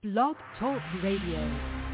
Blog Talk Radio.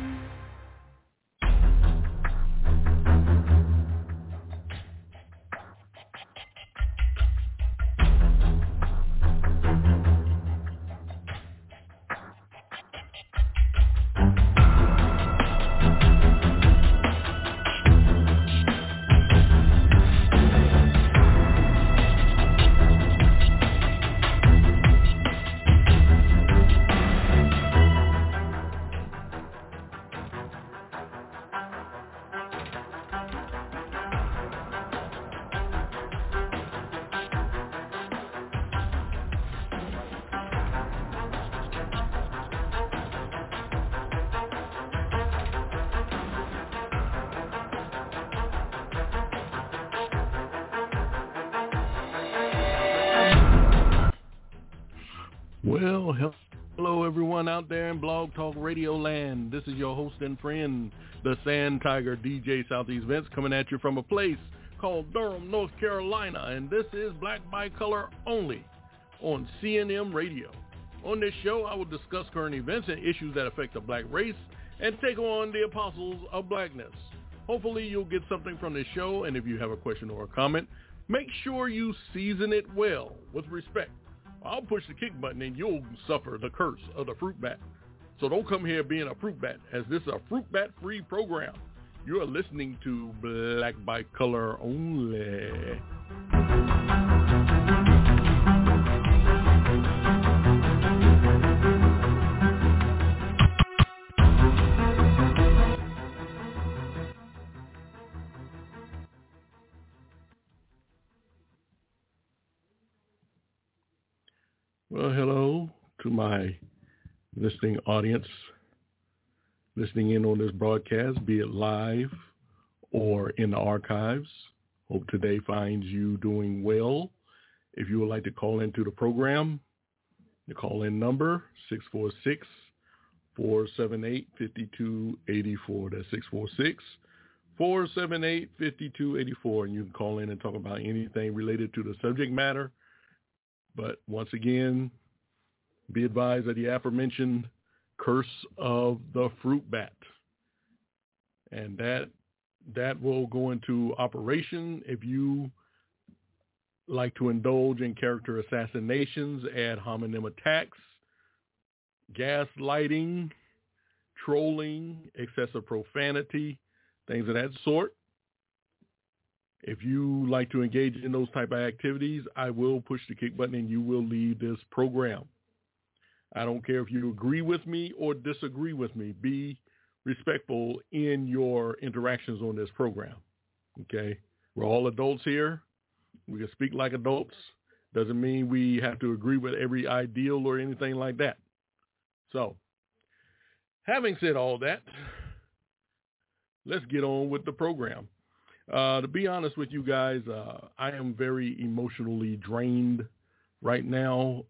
Well, hello everyone out there in Blog Talk Radio land. This is your host and friend, the Sand Tiger DJ Southeast Vince, coming at you from a place called Durham, North Carolina, and this is Black by Color Only on CNM Radio. On this show, I will discuss current events and issues that affect the black race and take on the apostles of blackness. Hopefully you'll get something from this show, and if you have a question or a comment, make sure you season it well with respect. I'll push the kick button and you'll suffer the curse of the fruit bat. So don't come here being a fruit bat, as this is a fruit bat free program. You are listening to Black by Color Only. Well, hello to my listening audience, listening in on this broadcast, be it live or in the archives. Hope today finds you doing well. If you would like to call into the program, the call-in number, 646-478-5284. That's 646-478-5284. And you can call in and talk about anything related to the subject matter. But once again, be advised of the aforementioned curse of the fruit bat. And that will go into operation if you like to indulge in character assassinations, ad hominem attacks, gaslighting, trolling, excessive profanity, things of that sort. If you like to engage in those type of activities, I will push the kick button and you will leave this program. I don't care if you agree with me or disagree with me. Be respectful in your interactions on this program. Okay? We're all adults here. We can speak like adults. Doesn't mean we have to agree with every ideal or anything like that. So, having said all that, let's get on with the program. To be honest with you guys, I am very emotionally drained right now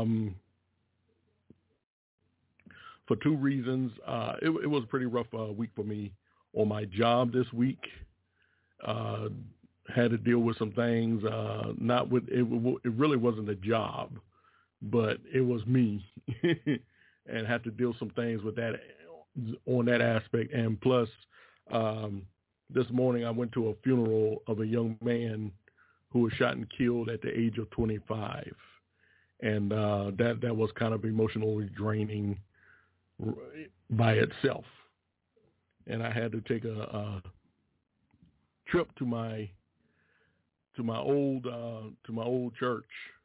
for two reasons. It was a pretty rough week for me on my job this week. Had to deal with some things, not with it really wasn't a job, but it was me, and had to deal some things with that on that aspect. And plus, this morning I went to a funeral of a young man who was shot and killed at the age of 25. And that was kind of emotionally draining by itself. And I had to take a trip to my old church,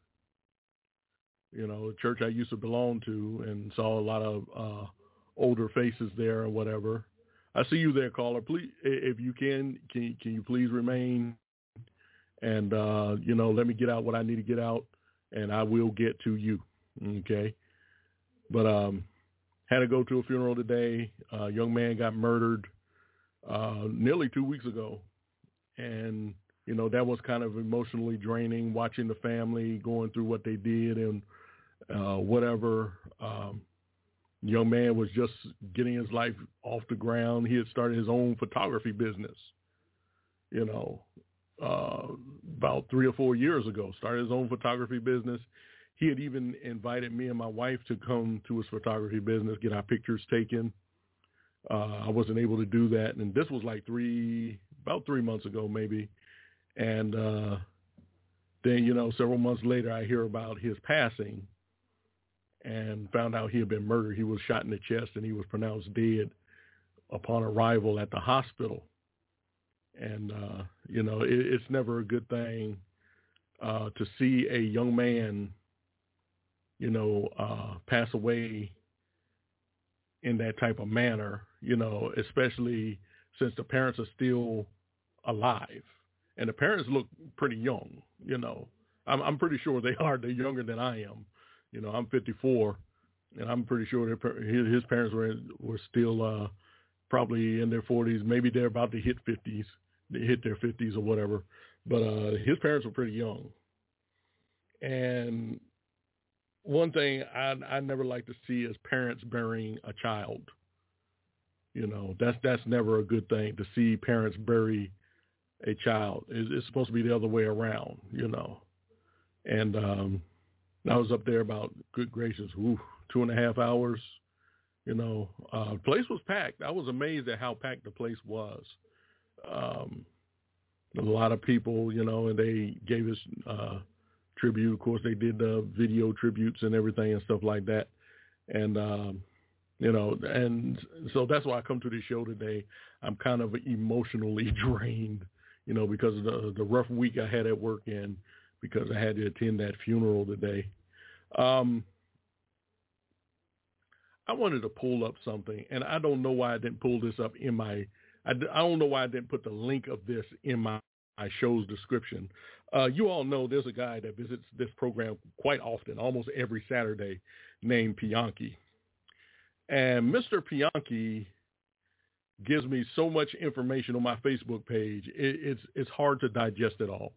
you know, the church I used to belong to, and saw a lot of older faces there or whatever. I see you there, caller. Please, if you can you please remain and, let me get out what I need to get out, and I will get to you, okay? But had to go to a funeral today. A young man got murdered nearly 2 weeks ago, and, that was kind of emotionally draining, watching the family going through what they did and whatever. Young man was just getting his life off the ground. He had started his own photography business, about 3 or 4 years ago, started his own photography business. he had even invited me and my wife to come to his photography business, get our pictures taken. I wasn't able to do that. And this was like about 3 months ago, maybe. And then, several months later, I hear about his passing and found out he had been murdered. He was shot in the chest and he was pronounced dead upon arrival at the hospital. And, it's never a good thing to see a young man, pass away in that type of manner, especially since the parents are still alive. And the parents look pretty young, I'm pretty sure they are. They're younger than I am. I'm 54, and I'm pretty sure his parents were still probably in their 40s. Maybe they're about to hit 50s. They hit their 50s or whatever. But his parents were pretty young. And one thing I never like to see is parents burying a child. That's never a good thing to see parents bury a child. It's supposed to be the other way around, And I was up there about, good gracious, 2.5 hours. The place was packed. I was amazed at how packed the place was. A lot of people, and they gave us tribute. Of course, they did video tributes and everything and stuff like that. And, and so that's why I come to this show today. I'm kind of emotionally drained, because of the rough week I had at work and because I had to attend that funeral today. I wanted to pull up something, and I don't know why I didn't pull this up I don't know why I didn't put the link of this in my show's description. You all know there's a guy that visits this program quite often, almost every Saturday, named Pianki. And Mr. Pianki gives me so much information on my Facebook page. It's hard to digest it all.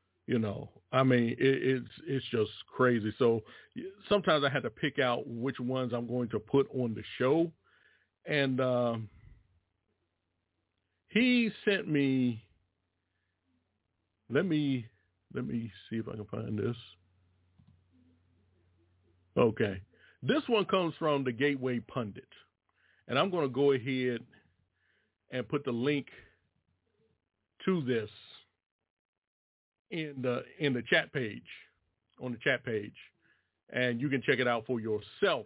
It's just crazy. So sometimes I had to pick out which ones I'm going to put on the show. And he sent me, let me see if I can find this. Okay. This one comes from the Gateway Pundit. And I'm going to go ahead and put the link to this in the chat page, on the chat page, and you can check it out for yourself.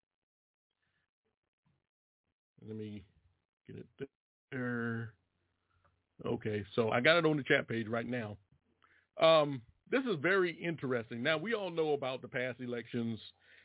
Let me get it there. Okay, so I got it on the chat page right now. This is very interesting. Now, we all know about the past elections,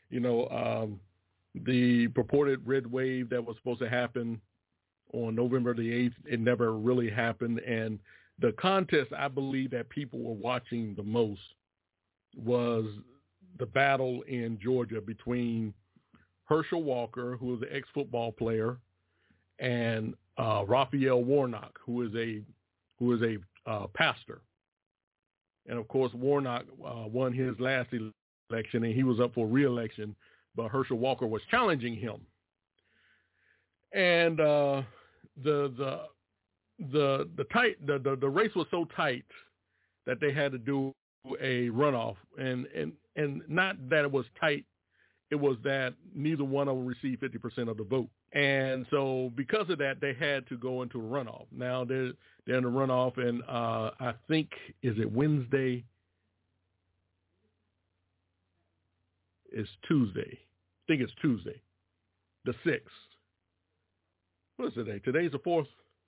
the purported red wave that was supposed to happen on November the 8th. It never really happened. And the contest I believe that people were watching the most was the battle in Georgia between Herschel Walker, who is an ex-football player, and Raphael Warnock, who is a pastor. And of course, Warnock won his last election, and he was up for re-election, but Herschel Walker was challenging him. And the race was so tight that they had to do a runoff, and not that it was tight, it was that neither one of them received 50% of the vote. And so because of that, they had to go into a runoff. Now they're in a runoff, and I think, is it Wednesday? It's Tuesday. I think it's Tuesday, the 6th. What is today? Today's the 4th.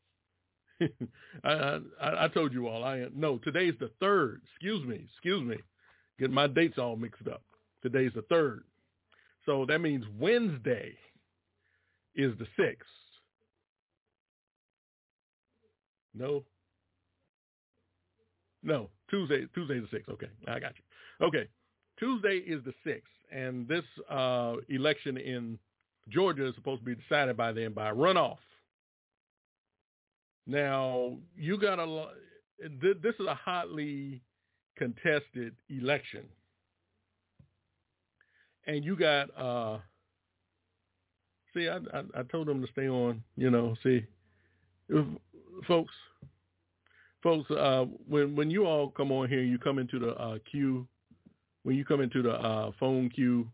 I told you all. Today's the 3rd. Excuse me. Get my dates all mixed up. Today's the 3rd. So that means Wednesday is the 6th. No, Tuesday's the 6th. Okay, I got you. Okay, Tuesday is the 6th, and this election in Georgia is supposed to be decided by then by runoff. Now, you got this is a hotly contested election. And you got, I told them to stay on, folks, when you all come on here, you come into the Q when you come into the phone queue,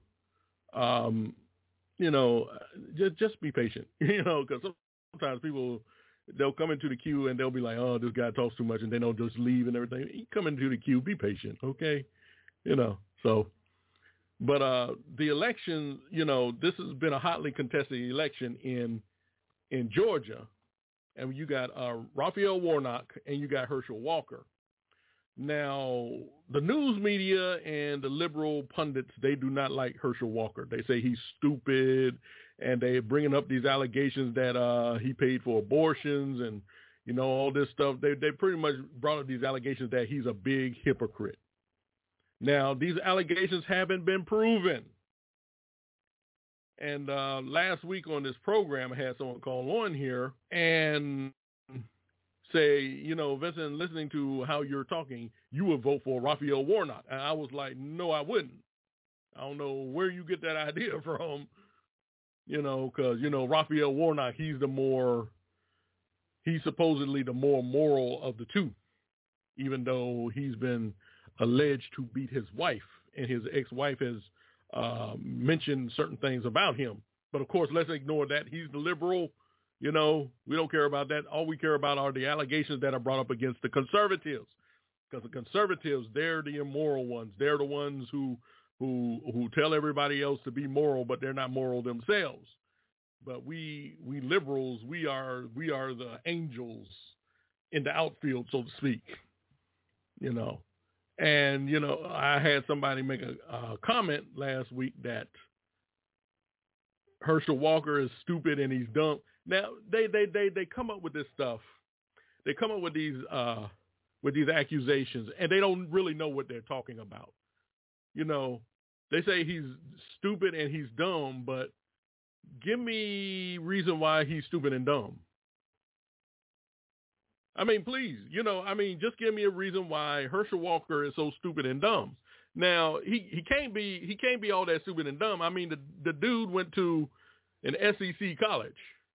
you know, just be patient, you know, because sometimes people, they'll come into the queue and they'll be like, oh, this guy talks too much, and then they'll just leave and everything. You come into the queue, be patient, okay? You know, so, but the election, you know, this has been a hotly contested election in Georgia, and you got Raphael Warnock and you got Herschel Walker. Now, the news media and the liberal pundits, they do not like Herschel Walker. They say he's stupid, and they're bringing up these allegations that he paid for abortions and, you know, all this stuff. They pretty much brought up these allegations that he's a big hypocrite. Now, these allegations haven't been proven. And last week on this program, I had someone call on here and say, you know, Vincent, listening to how you're talking, you would vote for Raphael Warnock. And I was like, no, I wouldn't. I don't know where you get that idea from, you know, because, you know, Raphael Warnock, he's supposedly the more moral of the two, even though he's been alleged to beat his wife, and his ex-wife has mentioned certain things about him. But, of course, let's ignore that. He's the liberal. You know, we don't care about that. All we care about are the allegations that are brought up against the conservatives, because the conservatives, they're the immoral ones. They're the ones who tell everybody else to be moral, but they're not moral themselves. But we liberals, we are the angels in the outfield, so to speak. You know, and you know, I had somebody make a comment last week that Herschel Walker is stupid and he's dumb. Now they come up with this stuff. They come up with these accusations, and they don't really know what they're talking about. You know, they say he's stupid and he's dumb, but give me reason why he's stupid and dumb. I mean, please, you know, I mean, just give me a reason why Herschel Walker is so stupid and dumb. Now, he can't be all that stupid and dumb. I mean, the dude went to an SEC college.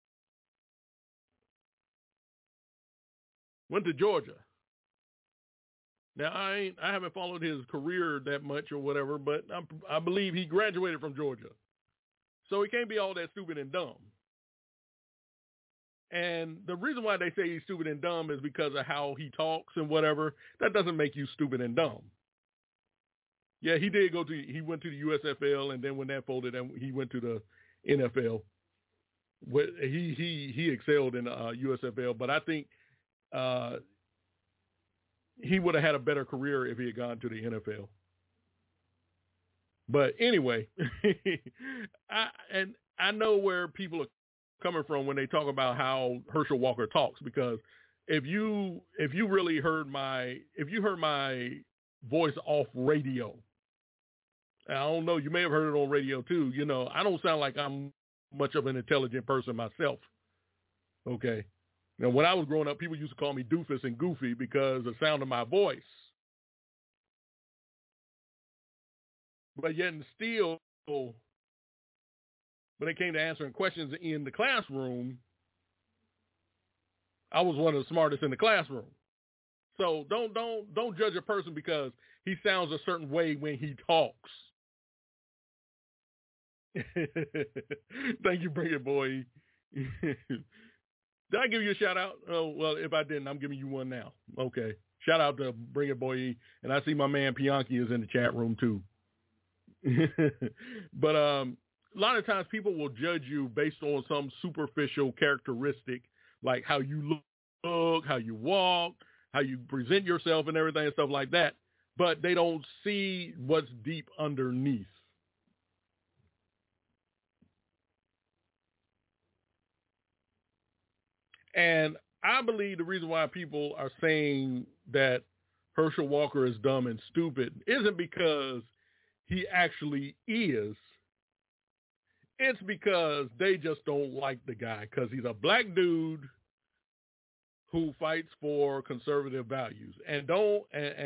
Went to Georgia. Now, I haven't followed his career that much or whatever, but I believe he graduated from Georgia. So he can't be all that stupid and dumb. And the reason why they say he's stupid and dumb is because of how he talks and whatever. That doesn't make you stupid and dumb. Yeah, he went to the USFL, and then when that folded, he went to the NFL. He excelled in USFL, but I think he would have had a better career if he had gone to the NFL. But anyway, I know where people are coming from when they talk about how Herschel Walker talks, because if you really heard my voice off radio, I don't know, you may have heard it on radio too. You know, I don't sound like I'm much of an intelligent person myself. Okay. Now, when I was growing up, people used to call me doofus and goofy because of the sound of my voice. But yet and still, when it came to answering questions in the classroom, I was one of the smartest in the classroom. So don't judge a person because he sounds a certain way when he talks. Thank you, Bring It Boy. Did I give you a shout out? Oh, well, if I didn't, I'm giving you one now. Okay. Shout out to Bring It Boy. And I see my man Pianki is in the chat room too. But a lot of times people will judge you based on some superficial characteristic, like how you look, how you walk, how you present yourself and everything and stuff like that. But they don't see what's deep underneath. And I believe the reason why people are saying that Herschel Walker is dumb and stupid isn't because he actually is. It's because they just don't like the guy, because he's a black dude who fights for conservative values. And to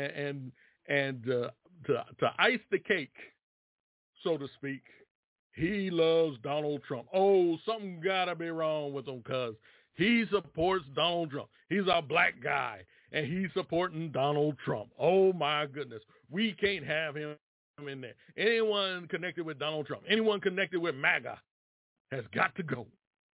ice the cake, so to speak, he loves Donald Trump. Oh, something gotta be wrong with him because he supports Donald Trump. He's a black guy, and he's supporting Donald Trump. Oh, my goodness. We can't have him in there. Anyone connected with Donald Trump, anyone connected with MAGA has got to go.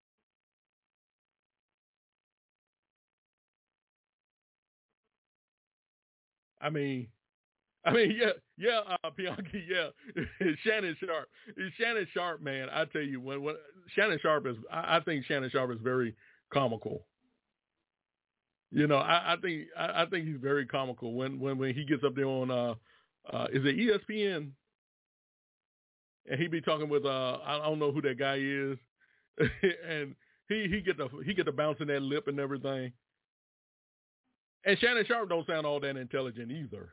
Bianchi, Shannon Sharp. Shannon Sharp, man, I tell you, when Shannon Sharp is, I think Shannon Sharp is very comical. I think he's very comical when he gets up there on, is it ESPN? And he be talking with, I don't know who that guy is, and he get the bouncing that lip and everything. And Shannon Sharp don't sound all that intelligent either.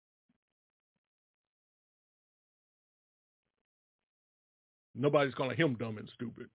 Nobody's calling him dumb and stupid.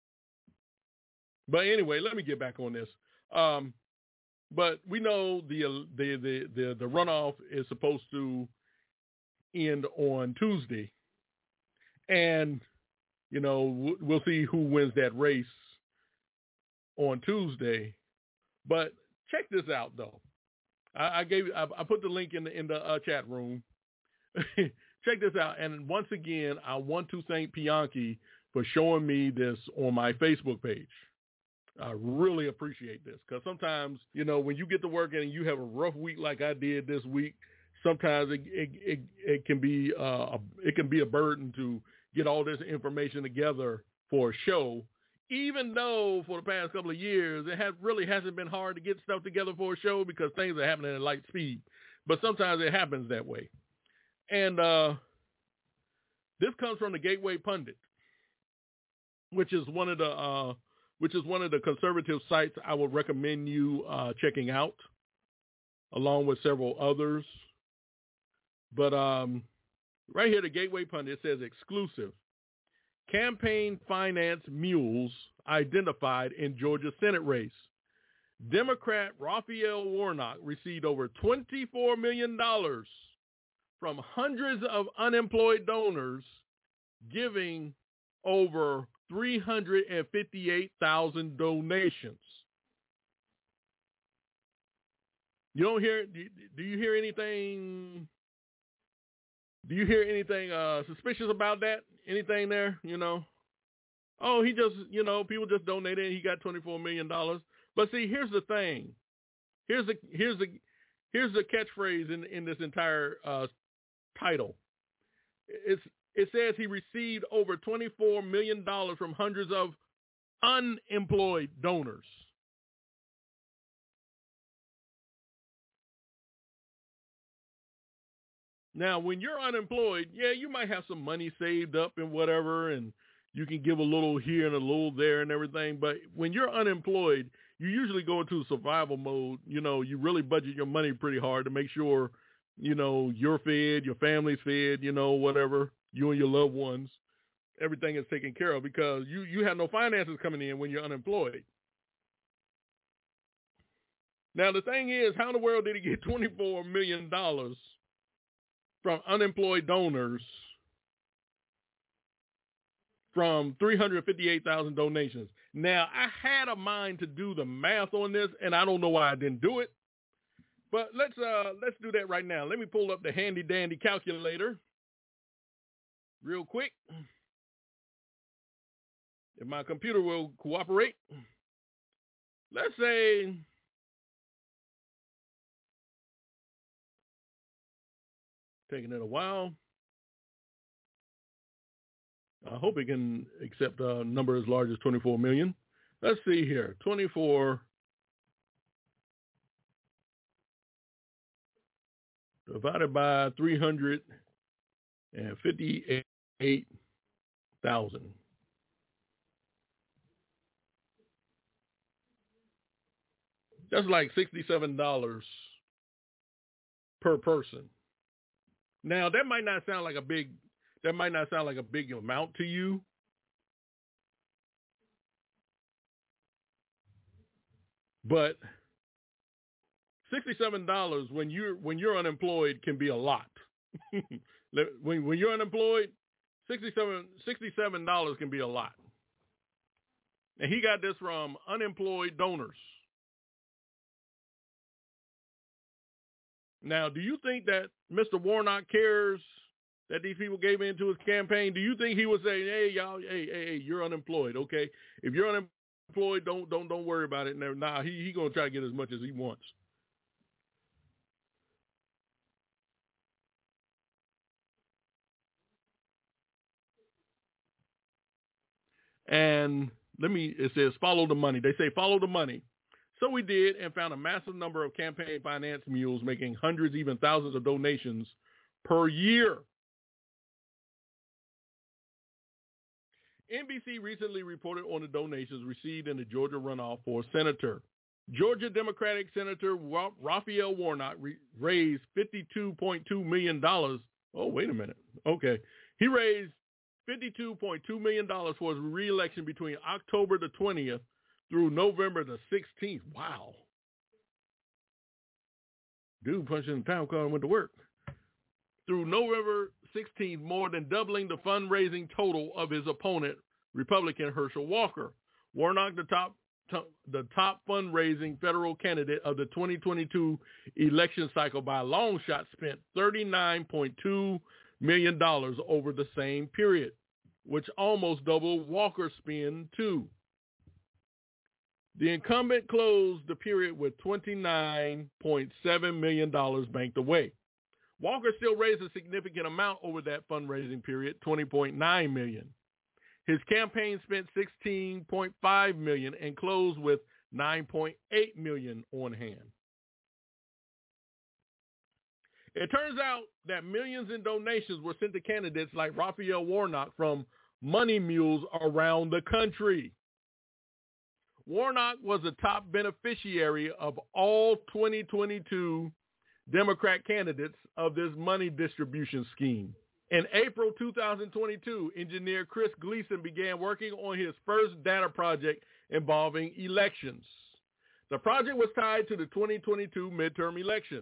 But anyway, let me get back on this. But we know the runoff is supposed to end on Tuesday, and we'll see who wins that race on Tuesday. But check this out, though. I put the link in the chat room. Check this out. And once again, I want to thank Bianchi for showing me this on my Facebook page. I really appreciate this because sometimes, when you get to work and you have a rough week like I did this week, sometimes it can be a burden to get all this information together for a show. Even though for the past couple of years it really hasn't been hard to get stuff together for a show because things are happening at light speed, but sometimes it happens that way. And this comes from the Gateway Pundit, which is one of the conservative sites I would recommend you checking out, along with several others. But right here, the Gateway Pundit says exclusive. Campaign finance mules identified in Georgia Senate race. Democrat Raphael Warnock received over $24 million from hundreds of unemployed donors, giving over 358,000 donations. You don't hear? Do you hear anything? Do you hear anything suspicious about that? Anything there? Oh, he just, people just donated and he got $24 million. But see, here's the thing. Here's the catchphrase in this entire title. It says he received over $24 million from hundreds of unemployed donors. Now, when you're unemployed, you might have some money saved up and whatever, and you can give a little here and a little there and everything. But when you're unemployed, you usually go into survival mode. You really budget your money pretty hard to make sure, you're fed, your family's fed, whatever, you and your loved ones, everything is taken care of because you have no finances coming in when you're unemployed. Now, the thing is, how in the world did he get $24 million from unemployed donors from 358,000 donations? Now, I had a mind to do the math on this, and I don't know why I didn't do it. But let's do that right now. Let me pull up the handy dandy calculator real quick. If my computer will cooperate. Let's say taking it a while. I hope it can accept a number as large as 24 million. Let's see here. 24 divided by 358,000. That's like $67 per person. Now, that might not sound like a big amount to you. But $67 when you're unemployed can be a lot. when you're unemployed, $67 can be a lot. And he got this from unemployed donors. Now, do you think that Mr. Warnock cares that these people gave into his campaign, do you think he would say, hey, y'all, hey, you're unemployed, okay? If you're unemployed, don't worry about it. Nah, he going to try to get as much as he wants. And it says, follow the money. They say, follow the money. So we did and found a massive number of campaign finance mules making hundreds, even thousands of donations per year. NBC recently reported on the donations received in the Georgia runoff for senator. Georgia Democratic Senator Raphael Warnock raised $52.2 million. Oh, wait a minute. Okay. He raised $52.2 million for his re-election between October the 20th through November the 16th. Wow. Dude punched in the time card and went to work. Through November 16th, more than doubling the fundraising total of his opponent, Republican Herschel Walker. Warnock, the top fundraising federal candidate of the 2022 election cycle by a long shot, spent $39.2 million over the same period, which almost doubled Walker's spend too. The incumbent closed the period with $29.7 million banked away. Walker still raised a significant amount over that fundraising period, $20.9 million. His campaign spent $16.5 million and closed with $9.8 million on hand. It turns out that millions in donations were sent to candidates like Raphael Warnock from money mules around the country. Warnock was the top beneficiary of all 2022 Democrat candidates of this money distribution scheme. In April 2022, engineer Chris Gleason began working on his first data project involving elections. The project was tied to the 2022 midterm election.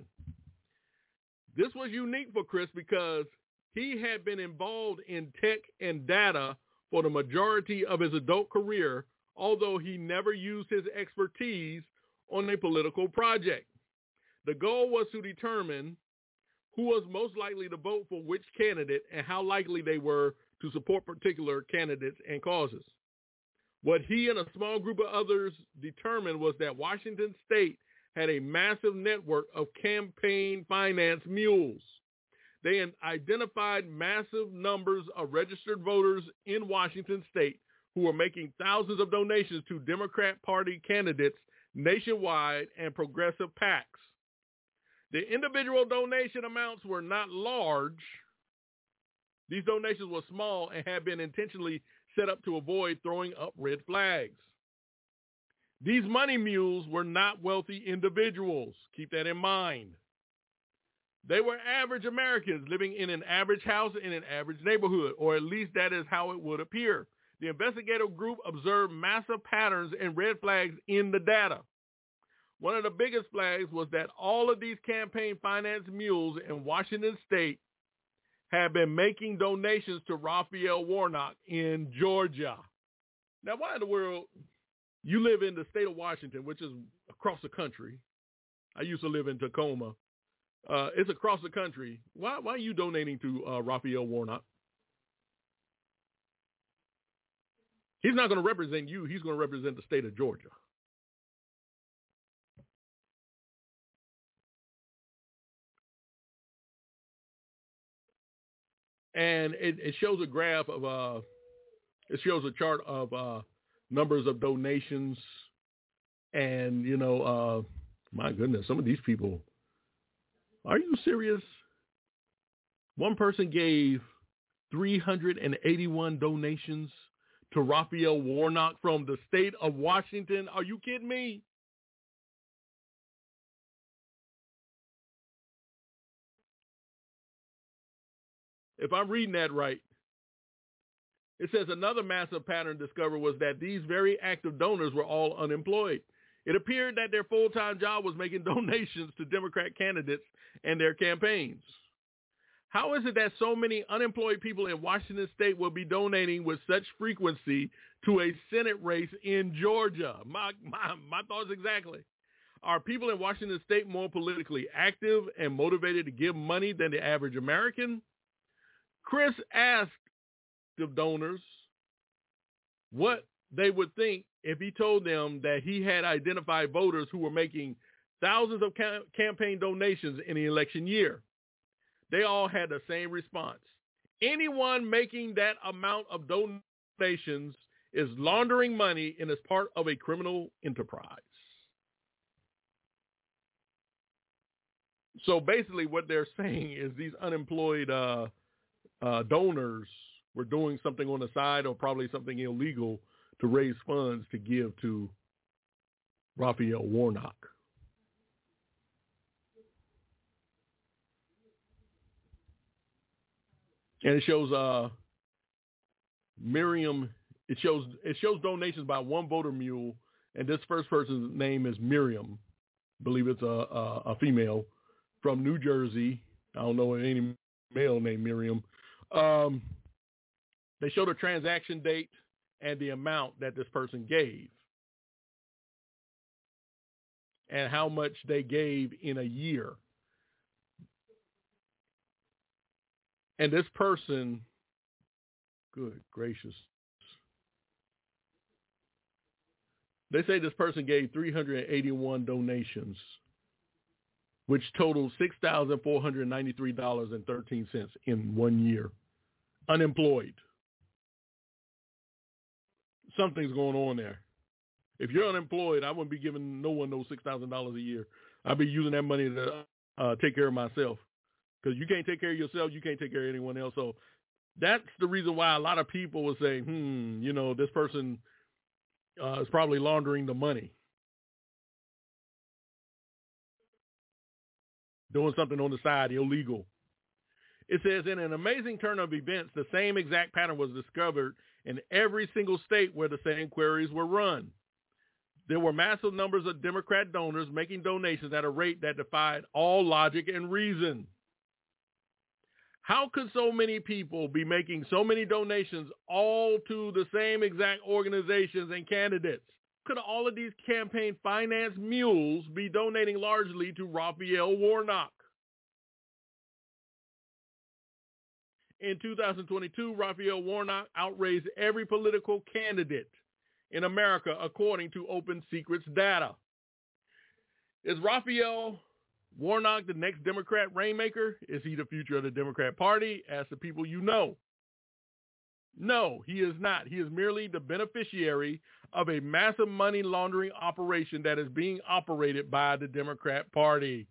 This was unique for Chris because he had been involved in tech and data for the majority of his adult career, although he never used his expertise on a political project. The goal was to determine who was most likely to vote for which candidate and how likely they were to support particular candidates and causes. What he and a small group of others determined was that Washington State had a massive network of campaign finance mules. They identified massive numbers of registered voters in Washington State who were making thousands of donations to Democrat Party candidates nationwide and progressive PACs. The individual donation amounts were not large. These donations were small and had been intentionally set up to avoid throwing up red flags. These money mules were not wealthy individuals. Keep that in mind. They were average Americans living in an average house in an average neighborhood, or at least that is how it would appear. The investigative group observed massive patterns and red flags in the data. One of the biggest flags was that all of these campaign finance mules in Washington State have been making donations to Raphael Warnock in Georgia. Now, why in the world you live in the state of Washington, which is across the country? I used to live in Tacoma. It's across the country. Why are you donating to Raphael Warnock? He's not going to represent you. He's going to represent the state of Georgia. And it shows a graph of, it shows a chart of numbers of donations. And, you know, my goodness, some of these people, are you serious? One person gave 381 donations to Raphael Warnock from the state of Washington. Are you kidding me? If I'm reading that right, it says another massive pattern discovered was that these very active donors were all unemployed. It appeared that their full-time job was making donations to Democrat candidates and their campaigns. How is it that so many unemployed people in Washington State will be donating with such frequency to a Senate race in Georgia? My thoughts exactly. Are people in Washington State more politically active and motivated to give money than the average American? Chris asked the donors what they would think if he told them that he had identified voters who were making thousands of campaign donations in the election year. They all had the same response. Anyone making that amount of donations is laundering money and is part of a criminal enterprise. So basically what they're saying is these unemployed donors were doing something on the side or probably something illegal to raise funds to give to Raphael Warnock. And it shows Miriam. It shows donations by one voter mule, and this first person's name is Miriam. I believe it's a female from New Jersey. I don't know any male named Miriam. They show the transaction date and the amount that this person gave and how much they gave in a year. And this person, good gracious, they say this person gave 381 donations, which totaled $6,493.13 in 1 year. Unemployed. Something's going on there. If you're unemployed, I wouldn't be giving no one those $6,000 a year. I'd be using that money to take care of myself. Because you can't take care of yourself, you can't take care of anyone else. So that's the reason why a lot of people will say, this person is probably laundering the money. Doing something on the side, illegal. It says, in an amazing turn of events, the same exact pattern was discovered in every single state where the same queries were run. There were massive numbers of Democrat donors making donations at a rate that defied all logic and reason. How could so many people be making so many donations all to the same exact organizations and candidates? Could all of these campaign finance mules be donating largely to Raphael Warnock? In 2022, Raphael Warnock outraised every political candidate in America, according to Open Secrets data. Is Raphael Warnock the next Democrat rainmaker? Is he the future of the Democrat Party? Ask the people you know. No, he is not. He is merely the beneficiary of a massive money laundering operation that is being operated by the Democrat Party.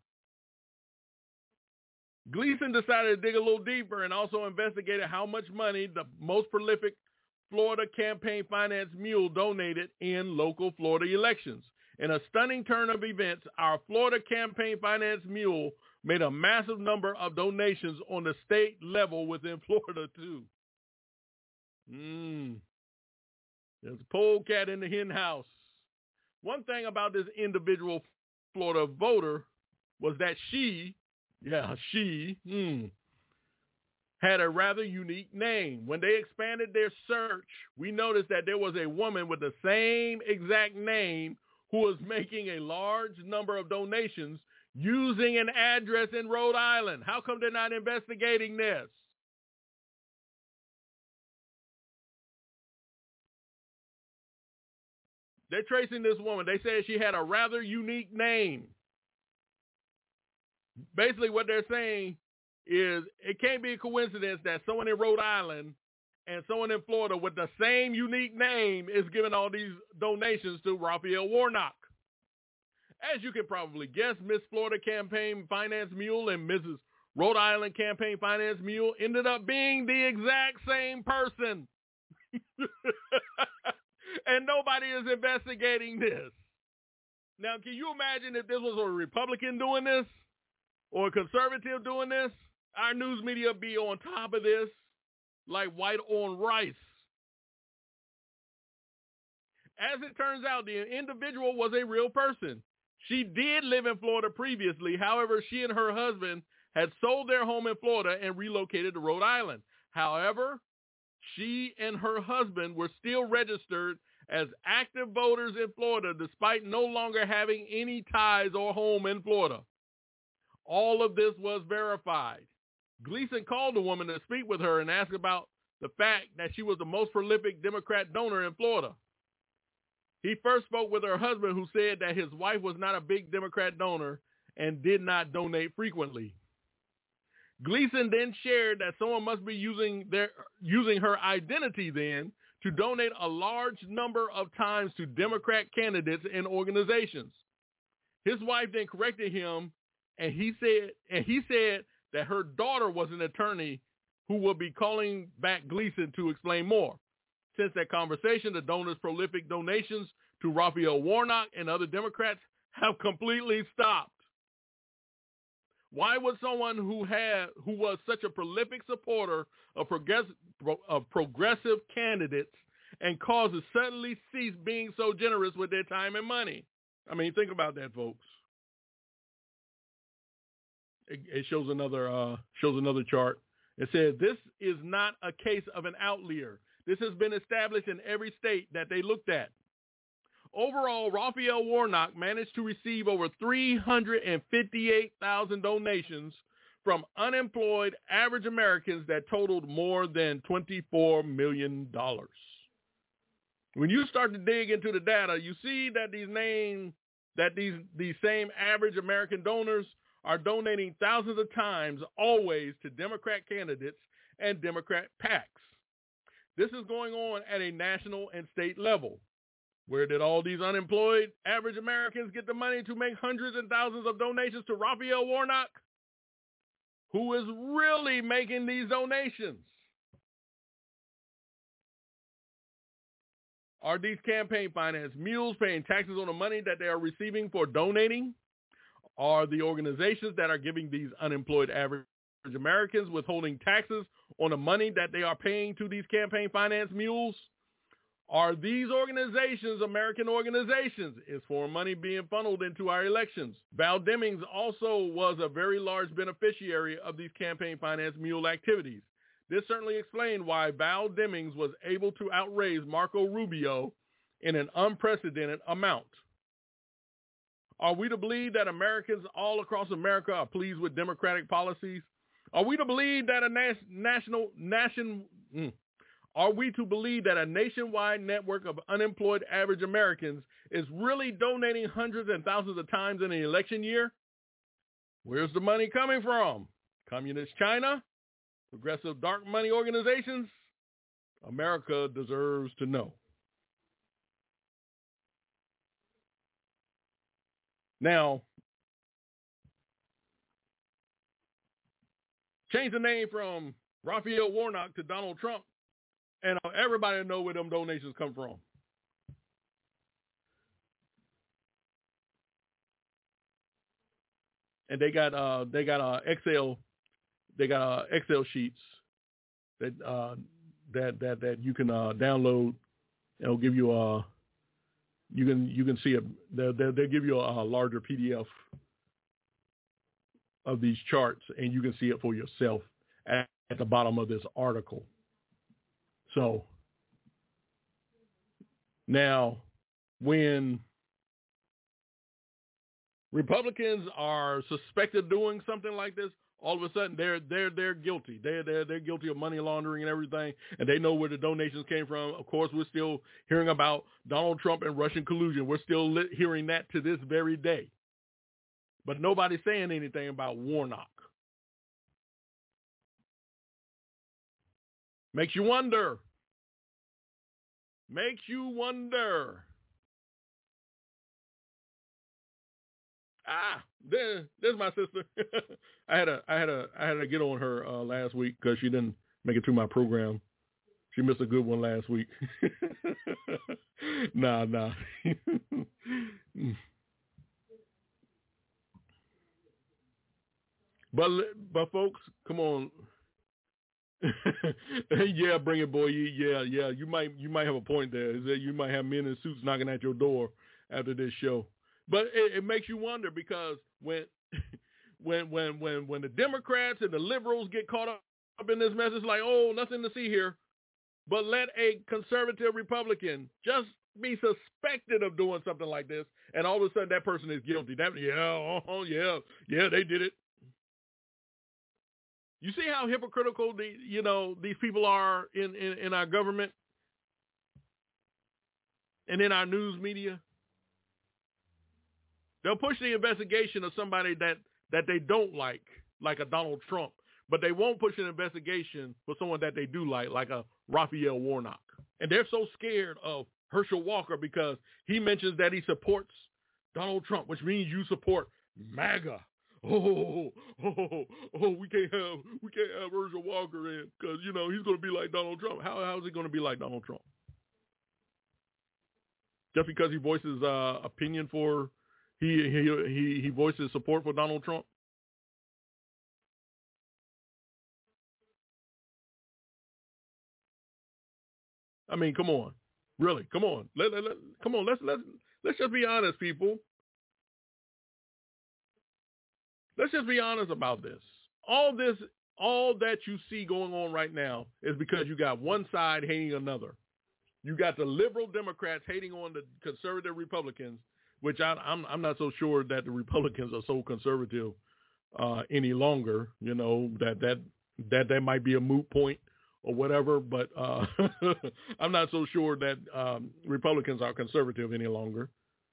Gleason decided to dig a little deeper and also investigated how much money the most prolific Florida campaign finance mule donated in local Florida elections. In a stunning turn of events, our Florida campaign finance mule made a massive number of donations on the state level within Florida, too. There's a polecat in the hen house. One thing about this individual Florida voter was that she had a rather unique name. When they expanded their search, we noticed that there was a woman with the same exact name who was making a large number of donations using an address in Rhode Island. How come they're not investigating this? They're tracing this woman. They said she had a rather unique name. Basically what they're saying is it can't be a coincidence that someone in Rhode Island and someone in Florida with the same unique name is giving all these donations to Raphael Warnock. As you can probably guess, Miss Florida Campaign Finance Mule and Mrs. Rhode Island Campaign Finance Mule ended up being the exact same person. And nobody is investigating this. Now, can you imagine if this was a Republican doing this or a conservative doing this? Our news media would be on top of this like white on rice. As it turns out, the individual was a real person. She did live in Florida previously. However, she and her husband had sold their home in Florida and relocated to Rhode Island. However, she and her husband were still registered as active voters in Florida despite no longer having any ties or home in Florida. All of this was verified. Gleason called the woman to speak with her and asked about the fact that she was the most prolific Democrat donor in Florida. He first spoke with her husband, who said that his wife was not a big Democrat donor and did not donate frequently. Gleason then shared that someone must be using her identity then to donate a large number of times to Democrat candidates and organizations. His wife then corrected him, and he said that her daughter was an attorney who will be calling back Gleason to explain more. Since that conversation, the donor's prolific donations to Raphael Warnock and other Democrats have completely stopped. Why would someone who was such a prolific supporter of progressive candidates and causes suddenly cease being so generous with their time and money? I mean, think about that, folks. It shows another chart. It says this is not a case of an outlier. This has been established in every state that they looked at. Overall, Raphael Warnock managed to receive over 358,000 donations from unemployed average Americans that totaled more than $24 million. When you start to dig into the data, you see that these same average American donors are donating thousands of times always to Democrat candidates and Democrat PACs. This is going on at a national and state level. Where did all these unemployed average Americans get the money to make hundreds and thousands of donations to Raphael Warnock? Who is really making these donations? Are these campaign finance mules paying taxes on the money that they are receiving for donating? Are the organizations that are giving these unemployed average Americans withholding taxes on the money that they are paying to these campaign finance mules? Are these organizations American organizations? Is foreign money being funneled into our elections? Val Demings also was a very large beneficiary of these campaign finance mule activities. This certainly explained why Val Demings was able to outraise Marco Rubio in an unprecedented amount. Are we to believe that Americans all across America are pleased with Democratic policies? Are we to believe that a nationwide network of unemployed average Americans is really donating hundreds and thousands of times in an election year? Where's the money coming from? Communist China? Progressive dark money organizations? America deserves to know. Now, change the name from Raphael Warnock to Donald Trump, and everybody know where them donations come from. And they got Excel sheets that you can download. It'll give you you can see it. They'll give you a larger PDF of these charts, and you can see it for yourself at the bottom of this article. So now, when Republicans are suspected of doing something like this, all of a sudden they're guilty. They're guilty of money laundering and everything, and they know where the donations came from. Of course, we're still hearing about Donald Trump and Russian collusion. We're still hearing that to this very day. But nobody's saying anything about Warnock. Makes you wonder. There's my sister. I had to get on her last week because she didn't make it to my program. She missed a good one last week. Nah. But folks, come on. Yeah, bring it, boy. Yeah. You might have a point there. Is that you might have men in suits knocking at your door after this show. But it makes you wonder, because when the Democrats and the liberals get caught up in this mess, it's like, oh, nothing to see here. But let a conservative Republican just be suspected of doing something like this, and all of a sudden that person is guilty. They did it. You see how hypocritical these people are in our government and in our news media? They'll push the investigation of somebody that they don't like a Donald Trump, but they won't push an investigation for someone that they do like a Raphael Warnock. And they're so scared of Herschel Walker because he mentions that he supports Donald Trump, which means you support MAGA. We can't have Herschel Walker in because he's going to be like Donald Trump. How is he going to be like Donald Trump? Just because he voices opinion for he voices support for Donald Trump? I mean, come on, really, come on, come on, let's just be honest, people. Let's just be honest about this. All that you see going on right now is because you got one side hating another. You got the liberal Democrats hating on the conservative Republicans, which I'm not so sure that the Republicans are so conservative any longer. That might be a moot point or whatever, but I'm not so sure that Republicans are conservative any longer.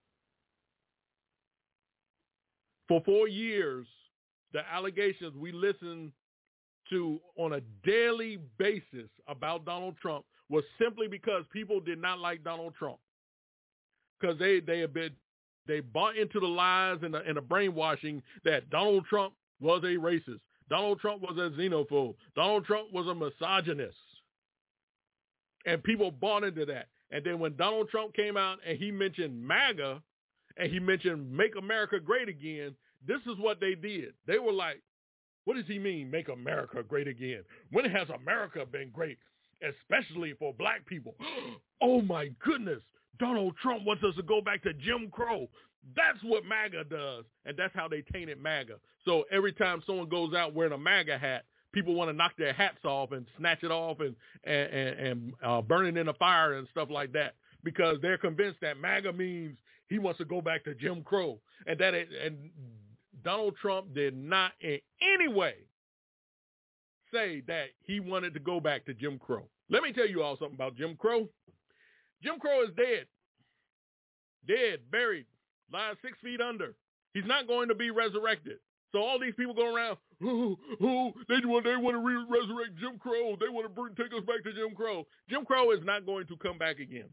For 4 years, the allegations we listened to on a daily basis about Donald Trump was simply because people did not like Donald Trump. Because they bought into the lies and the brainwashing that Donald Trump was a racist. Donald Trump was a xenophobe. Donald Trump was a misogynist. And people bought into that. And then when Donald Trump came out and he mentioned MAGA and he mentioned Make America Great Again, this is what they did. They were like, what does he mean, make America great again? When has America been great, especially for black people? Oh, my goodness. Donald Trump wants us to go back to Jim Crow. That's what MAGA does, and that's how they tainted MAGA. So every time someone goes out wearing a MAGA hat, people want to knock their hats off and snatch it off and burn it in a fire and stuff like that because they're convinced that MAGA means he wants to go back to Jim Crow. And Donald Trump did not in any way say that he wanted to go back to Jim Crow. Let me tell you all something about Jim Crow. Jim Crow is dead. Dead, buried, lying 6 feet under. He's not going to be resurrected. So all these people going around, they want to resurrect Jim Crow. They want to take us back to Jim Crow. Jim Crow is not going to come back again.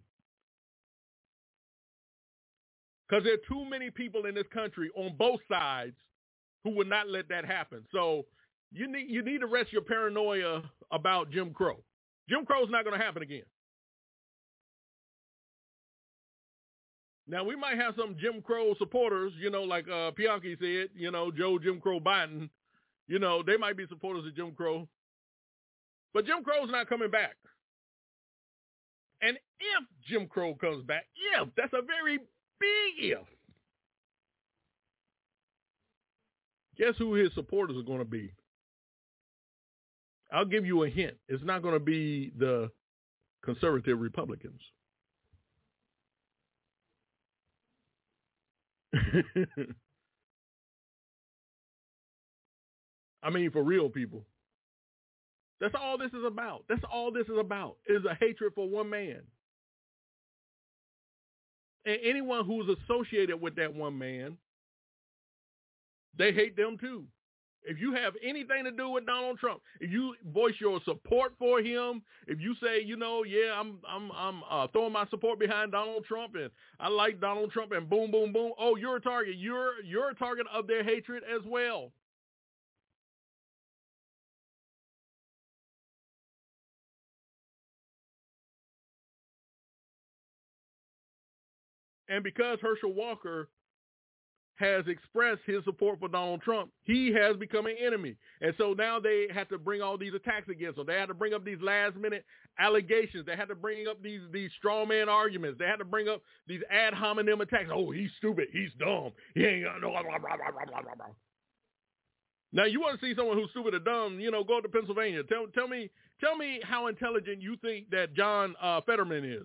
Because there are too many people in this country on both sides who would not let that happen. So you need to rest your paranoia about Jim Crow. Jim Crow's not going to happen again. Now, we might have some Jim Crow supporters, like Bianchi said, Joe Jim Crow Biden, they might be supporters of Jim Crow. But Jim Crow's not coming back. And if Jim Crow comes back, that's a very big if. Guess who his supporters are going to be? I'll give you a hint. It's not going to be the conservative Republicans. I mean, for real, people. That's all this is about. That's all this is about, is a hatred for one man. And anyone who's associated with that one man, they hate them too. If you have anything to do with Donald Trump, if you voice your support for him, if you say, I'm throwing my support behind Donald Trump and I like Donald Trump and boom, boom, boom. Oh, you're a target. You're a target of their hatred as well. And because Herschel Walker has expressed his support for Donald Trump, he has become an enemy. And so now they have to bring all these attacks against him. They had to bring up these last-minute allegations. They had to bring up these straw man arguments. They had to bring up these ad hominem attacks. Oh, he's stupid. He's dumb. He ain't got no... Blah, blah, blah, blah, blah, blah. Now, you want to see someone who's stupid or dumb, go to Pennsylvania. Tell me how intelligent you think that John Fetterman is.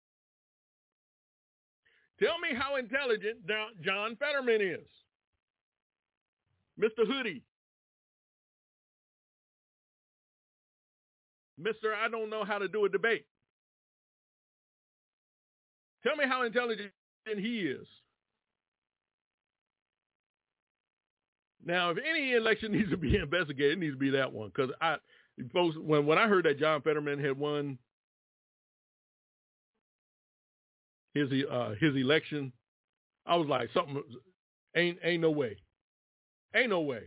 Tell me how intelligent John Fetterman is. Mr. Hoodie, Mr. I don't know how to do a debate. Tell me how intelligent he is. Now, if any election needs to be investigated, it needs to be that one. Because folks, when I heard that John Fetterman had won his election, I was like, something ain't no way, ain't no way.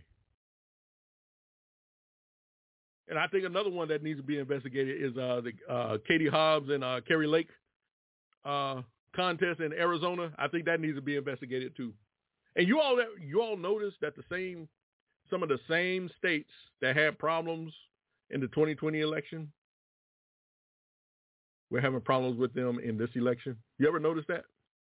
And I think another one that needs to be investigated is the Katie Hobbs and Kerry Lake contest in Arizona. I think that needs to be investigated too. And you all noticed that some of the same states that had problems in the 2020 election, we're having problems with them in this election. You ever notice that?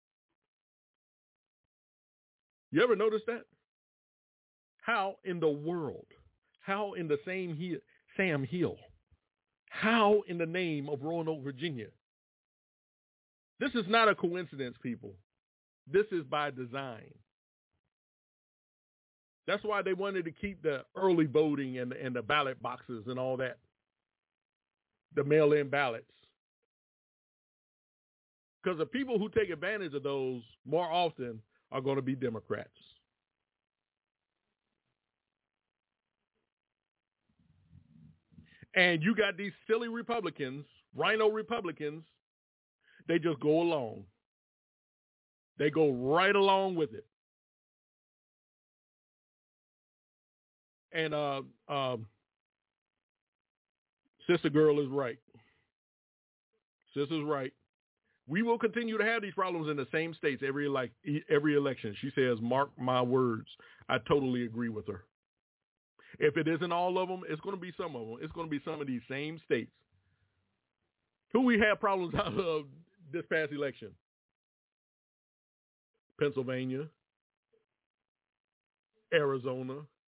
You ever notice that? How in the world? How in the Sam Hill? How in the name of Roanoke, Virginia? This is not a coincidence, people. This is by design. That's why they wanted to keep the early voting and the ballot boxes and all that, the mail-in ballots. Because the people who take advantage of those more often are going to be Democrats. And you got these silly Republicans, rhino Republicans, they just go along. They go right along with it. And Sister Girl is right. Sister's right. We will continue to have these problems in the same states every election. She says, mark my words. I totally agree with her. If it isn't all of them, it's going to be some of them. It's going to be some of these same states. Who we had problems out of this past election? Pennsylvania, Arizona,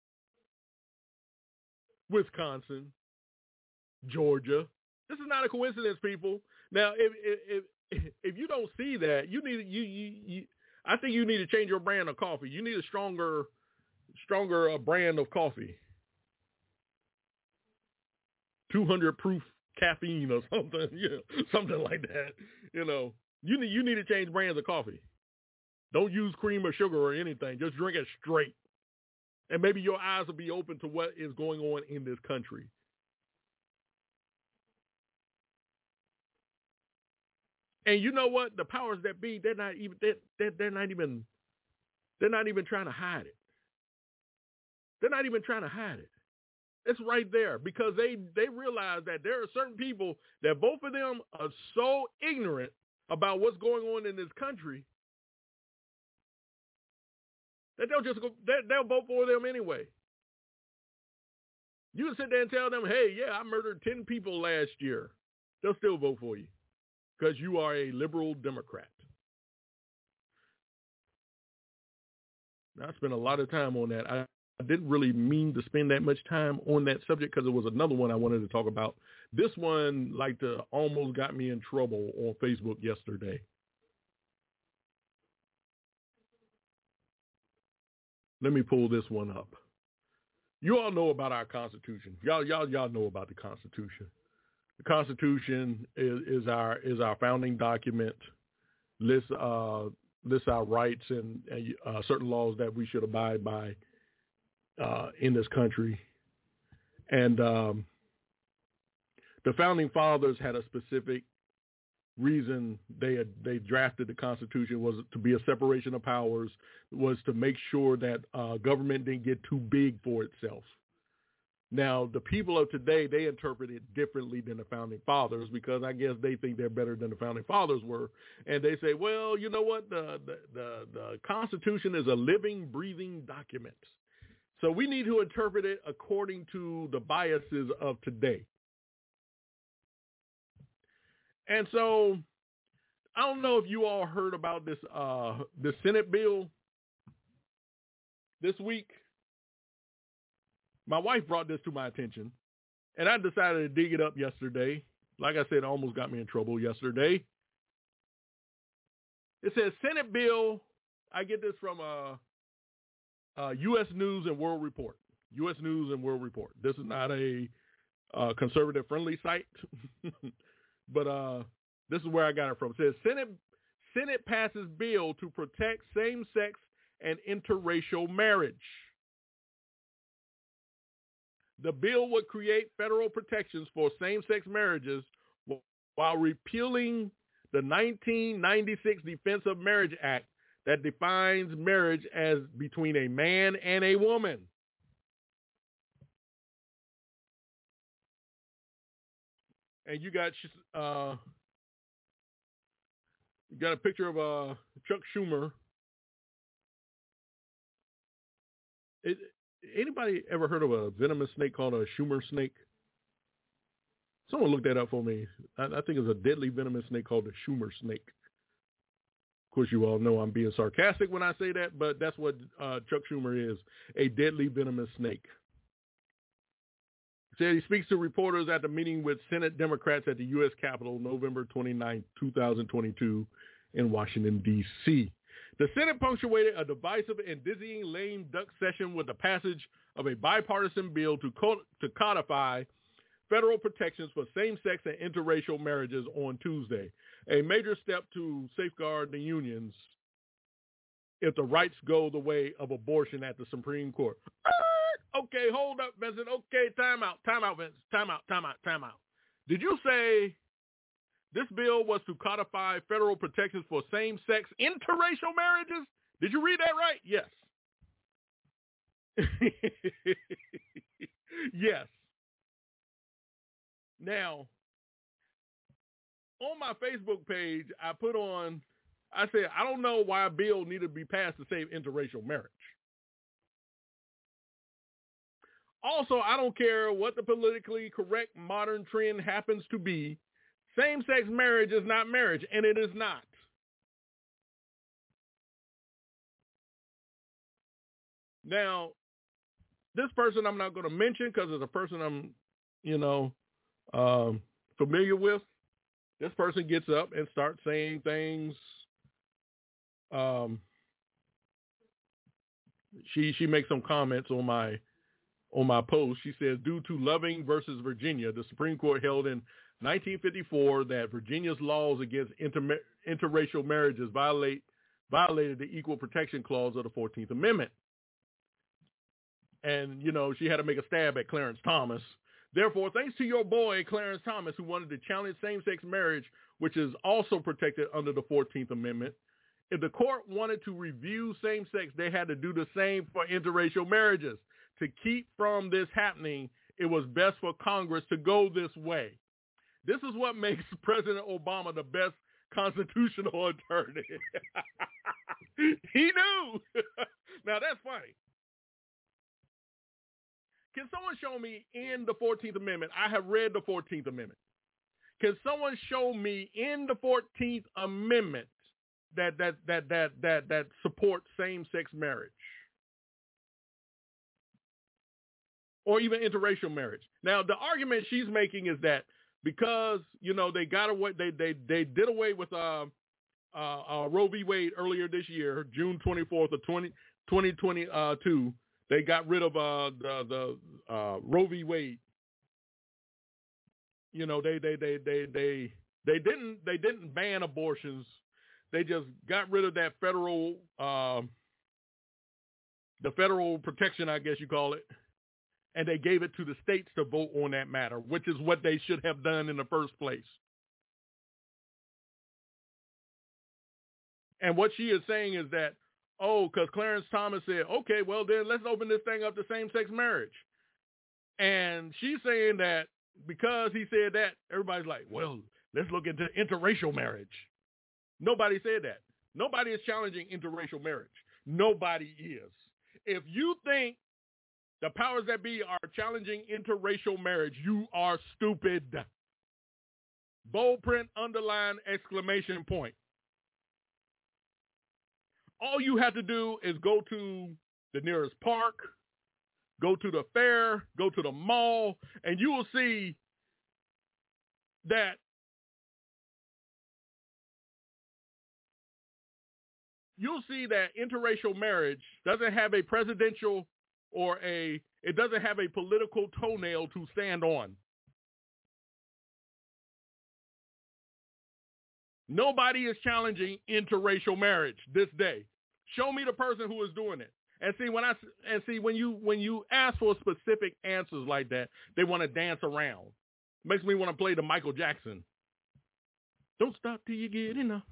Wisconsin, Georgia. This is not a coincidence, people. Now, if you don't see that, I think you need to change your brand of coffee. You need a stronger brand of coffee. 200 proof caffeine or something, something like that. You need to change brands of coffee. Don't use cream or sugar or anything. Just drink it straight. And maybe your eyes will be open to what is going on in this country. And you know what? The powers that be, they're not even trying to hide it. They're not even trying to hide it. It's right there because they realize that there are certain people that both of them are so ignorant about what's going on in this country that they'll vote for them anyway. You can sit there and tell them, hey, yeah, I murdered 10 people last year. They'll still vote for you because you are a liberal Democrat. Now, I spent a lot of time on that. I didn't really mean to spend that much time on that subject because it was another one I wanted to talk about. This one almost got me in trouble on Facebook yesterday. Let me pull this one up. You all know about our Constitution. Y'all know about the Constitution. The Constitution is our founding document. Lists our rights and certain laws that we should abide by in this country. And the founding fathers had a specific reason they drafted the Constitution, was to be a separation of powers, was to make sure that government didn't get too big for itself. Now, the people of today, they interpret it differently than the founding fathers because I guess they think they're better than the founding fathers were. And they say, well, you know what? The Constitution is a living, breathing document. So we need to interpret it according to the biases of today. And so I don't know if you all heard about this the Senate bill this week. My wife brought this to my attention, and I decided to dig it up yesterday. Like I said, it almost got me in trouble yesterday. It says Senate bill. I get this from U.S. News and World Report. U.S. News and World Report. This is not a conservative-friendly site, but this is where I got it from. It says, Senate passes bill to protect same-sex and interracial marriage. The bill would create federal protections for same-sex marriages while repealing the 1996 Defense of Marriage Act that defines marriage as between a man and a woman. And you got a picture of Chuck Schumer. Anybody ever heard of a venomous snake called a Schumer snake? Someone look that up for me. I think it's a deadly venomous snake called the Schumer snake. Of course, you all know I'm being sarcastic when I say that, but that's what Chuck Schumer is, a deadly venomous snake. He said he speaks to reporters at the meeting with Senate Democrats at the U.S. Capitol November 29, 2022 in Washington, D.C. The Senate punctuated a divisive and dizzying lame duck session with the passage of a bipartisan bill to codify federal protections for same-sex and interracial marriages on Tuesday, a major step to safeguard the unions if the rights go the way of abortion at the Supreme Court. Okay, hold up, Vincent. Okay, time out, Vincent. Time out. Did you say this bill was to codify federal protections for same-sex interracial marriages? Did you read that right? Yes. Yes. Now, on my Facebook page, I said, I don't know why a bill needed to be passed to save interracial marriage. Also, I don't care what the politically correct modern trend happens to be. Same-sex marriage is not marriage, and it is not. Now, this person I'm not going to mention because it's a person I'm, familiar with. This person gets up and starts saying things. She makes some comments on my post. She says, due to Loving versus Virginia, the Supreme Court held in 1954 that Virginia's laws against interracial marriages violated the Equal Protection Clause of the 14th Amendment. And, she had to make a stab at Clarence Thomas. Therefore, thanks to your boy, Clarence Thomas, who wanted to challenge same-sex marriage, which is also protected under the 14th Amendment, if the court wanted to review same-sex, they had to do the same for interracial marriages. To keep from this happening, it was best for Congress to go this way. This is what makes President Obama the best constitutional attorney. He knew. Now, that's funny. Can someone show me in the 14th Amendment? I have read the 14th Amendment. Can someone show me in the 14th Amendment that supports same-sex marriage? Or even interracial marriage. Now, the argument she's making is that because, they got away, they did away with Roe v. Wade earlier this year, June 24th of 2022. They got rid of the Roe v. Wade. They didn't ban abortions. They just got rid of that federal protection, I guess you call it. And they gave it to the states to vote on that matter, which is what they should have done in the first place. And what she is saying is that, because Clarence Thomas said, okay, well, then let's open this thing up to same-sex marriage. And she's saying that because he said that, everybody's like, well, let's look into interracial marriage. Nobody said that. Nobody is challenging interracial marriage. Nobody is. If you think the powers that be are challenging interracial marriage, you are stupid. Bold print, underline, exclamation point. All you have to do is go to the nearest park, go to the fair, go to the mall, and you will see that you'll see that interracial marriage doesn't have a presidential it doesn't have a political toenail to stand on. Nobody is challenging interracial marriage this day. Show me the person who is doing it. And see, when you ask for specific answers like that, they want to dance around. Makes me want to play the Michael Jackson. Don't stop till you get enough.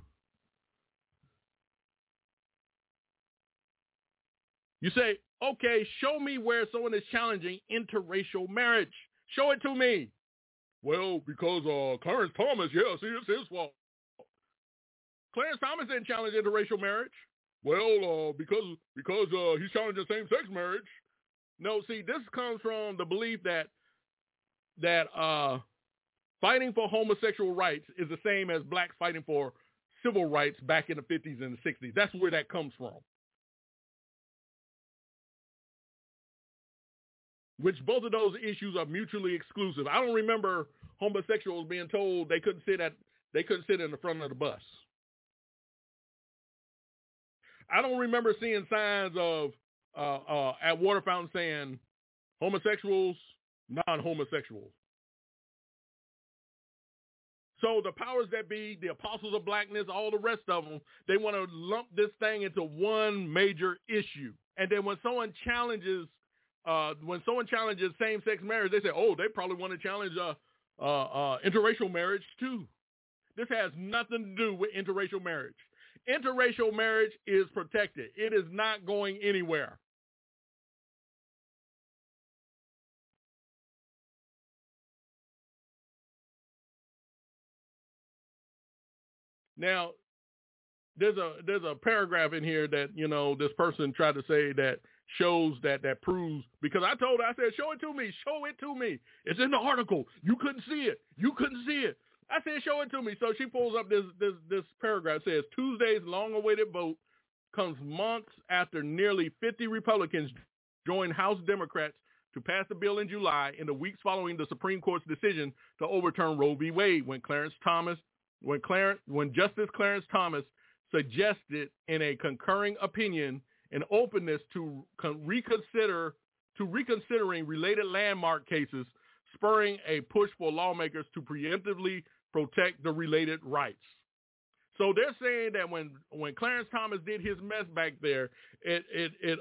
You say, okay, show me where someone is challenging interracial marriage. Show it to me. Well, because Clarence Thomas, yeah, see, it's his fault. Clarence Thomas didn't challenge interracial marriage. Well, because he's challenging same-sex marriage. No, see, this comes from the belief that fighting for homosexual rights is the same as blacks fighting for civil rights back in the 50s and the 60s. That's where that comes from. Which both of those issues are mutually exclusive. I don't remember homosexuals being told they couldn't sit in the front of the bus. I don't remember seeing signs of at water fountains saying homosexuals, non-homosexuals. So the powers that be, the apostles of blackness, all the rest of them, they want to lump this thing into one major issue. And then when someone challenges same-sex marriage, they say, oh, they probably want to challenge interracial marriage too. This has nothing to do with interracial marriage. Interracial marriage is protected. It is not going anywhere. Now, there's a paragraph in here that, this person tried to say that shows that proves, because I said, show it to me. It's in the article. You couldn't see it. I said, show it to me. So she pulls up this paragraph. It says, Tuesday's long-awaited vote comes months after nearly 50 Republicans joined House Democrats to pass the bill in July in the weeks following the Supreme Court's decision to overturn Roe v. Wade when Justice Clarence Thomas suggested in a concurring opinion an openness to reconsidering related landmark cases, spurring a push for lawmakers to preemptively protect the related rights. So they're saying that when Clarence Thomas did his mess back there, it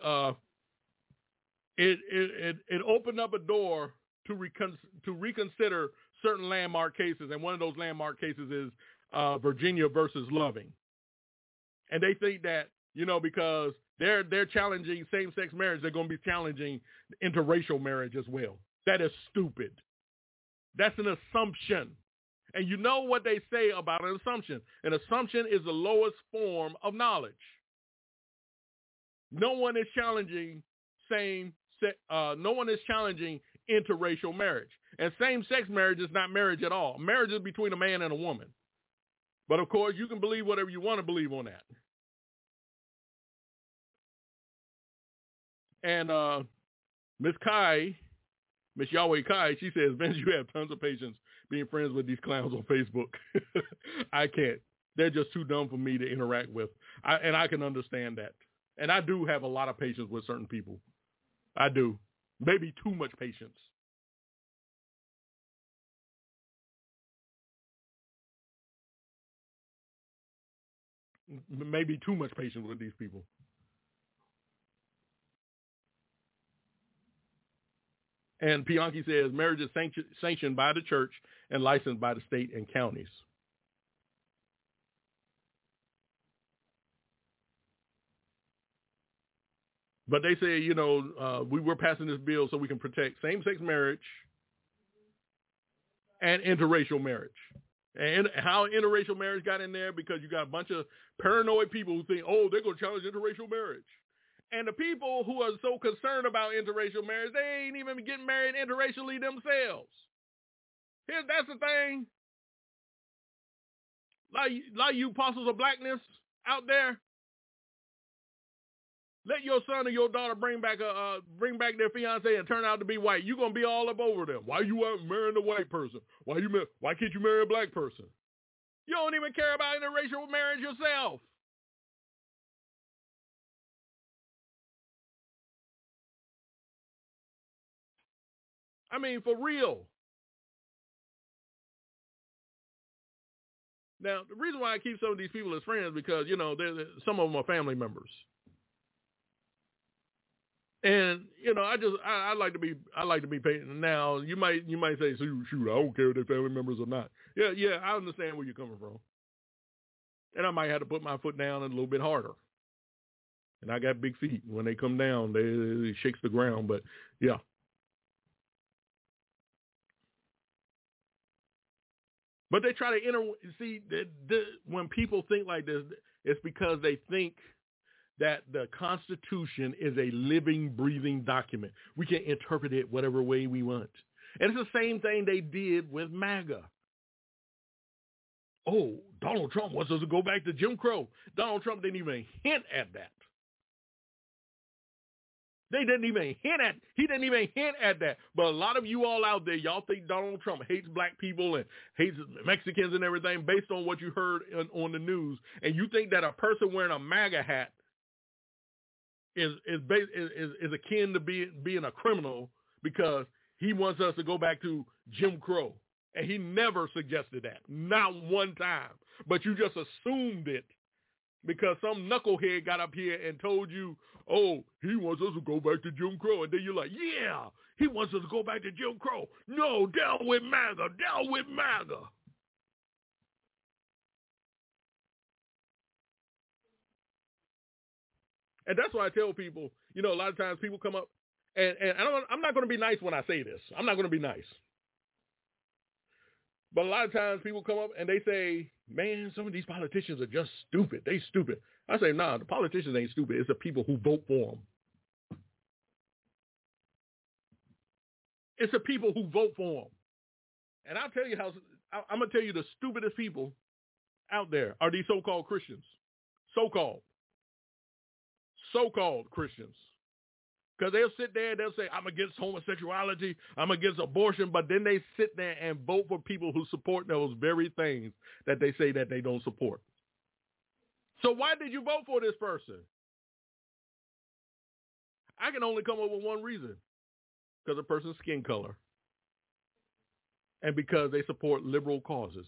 opened up a door to reconsider certain landmark cases, and one of those landmark cases is Virginia versus Loving. And they think that, because they're challenging same-sex marriage, they're going to be challenging interracial marriage as well. That is stupid. That's an assumption. And you know what they say about an assumption. An assumption is the lowest form of knowledge. No one is challenging interracial marriage. And same-sex marriage is not marriage at all. Marriage is between a man and a woman. But, of course, you can believe whatever you want to believe on that. And Miss Yahweh Kai, she says, Vince, you have tons of patience being friends with these clowns on Facebook. I can't. They're just too dumb for me to interact with. And I can understand that. And I do have a lot of patience with certain people. I do. Maybe too much patience. Maybe too much patience with these people. And Bianchi says marriage is sanctioned by the church and licensed by the state and counties. But they say, we were passing this bill so we can protect same-sex marriage and interracial marriage. And how interracial marriage got in there, because you got a bunch of paranoid people who think, oh, they're going to challenge interracial marriage. And the people who are so concerned about interracial marriage, they ain't even getting married interracially themselves. That's the thing. Like you apostles of blackness out there, let your son or your daughter bring back their fiance and turn out to be white. You're gonna be all up over them. Why you out marrying a white person? Why can't you marry a black person? You don't even care about interracial marriage yourself. I mean, for real. Now, the reason why I keep some of these people as friends is because, you know, some of them are family members. And, you know, I like to be patient. Now, you might say, shoot, I don't care if they're family members or not. Yeah, I understand where you're coming from. And I might have to put my foot down a little bit harder. And I got big feet. When they come down, it shakes the ground. But, yeah. But they try to see, when people think like this, it's because they think that the Constitution is a living, breathing document. We can interpret it whatever way we want. And it's the same thing they did with MAGA. Oh, Donald Trump wants us to go back to Jim Crow. Donald Trump didn't even hint at that. He didn't even hint at that. But a lot of you all out there, y'all think Donald Trump hates black people and hates Mexicans and everything based on what you heard on the news. And you think that a person wearing a MAGA hat is akin to being a criminal because he wants us to go back to Jim Crow. And he never suggested that. Not one time. But you just assumed it because some knucklehead got up here and told you, oh, he wants us to go back to Jim Crow. And then you're like, yeah, he wants us to go back to Jim Crow. No, down with MAGA, down with MAGA. And that's why I tell people, you know, a lot of times people come up, and I'm not going to be nice when I say this. I'm not going to be nice. But a lot of times people come up and they say, man, some of these politicians are just stupid. They stupid. I say, nah, the politicians ain't stupid. It's the people who vote for them. It's the people who vote for them. And I'll tell you I'm going to tell you the stupidest people out there are these so-called Christians. So-called Christians. Because they'll sit there and they'll say, I'm against homosexuality, I'm against abortion, but then they sit there and vote for people who support those very things that they say that they don't support. So why did you vote for this person? I can only come up with one reason. Because of a person's skin color. And because they support liberal causes.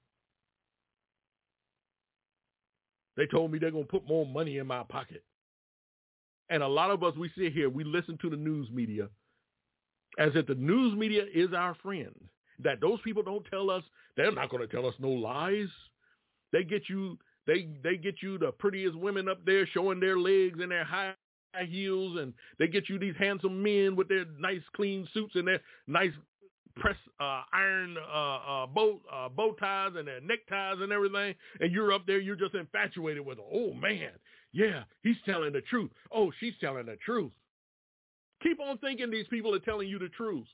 They told me they're going to put more money in my pocket. And a lot of us, we sit here, we listen to the news media as if the news media is our friend. That those people don't tell us, they're not going to tell us no lies. They get you the prettiest women up there showing their legs and their high heels, and they get you these handsome men with their nice clean suits and their nice press iron bow ties and their neckties and everything, and you're up there, you're just infatuated with them. Oh man, yeah, he's telling the truth. Oh, she's telling the truth. Keep on thinking these people are telling you the truth.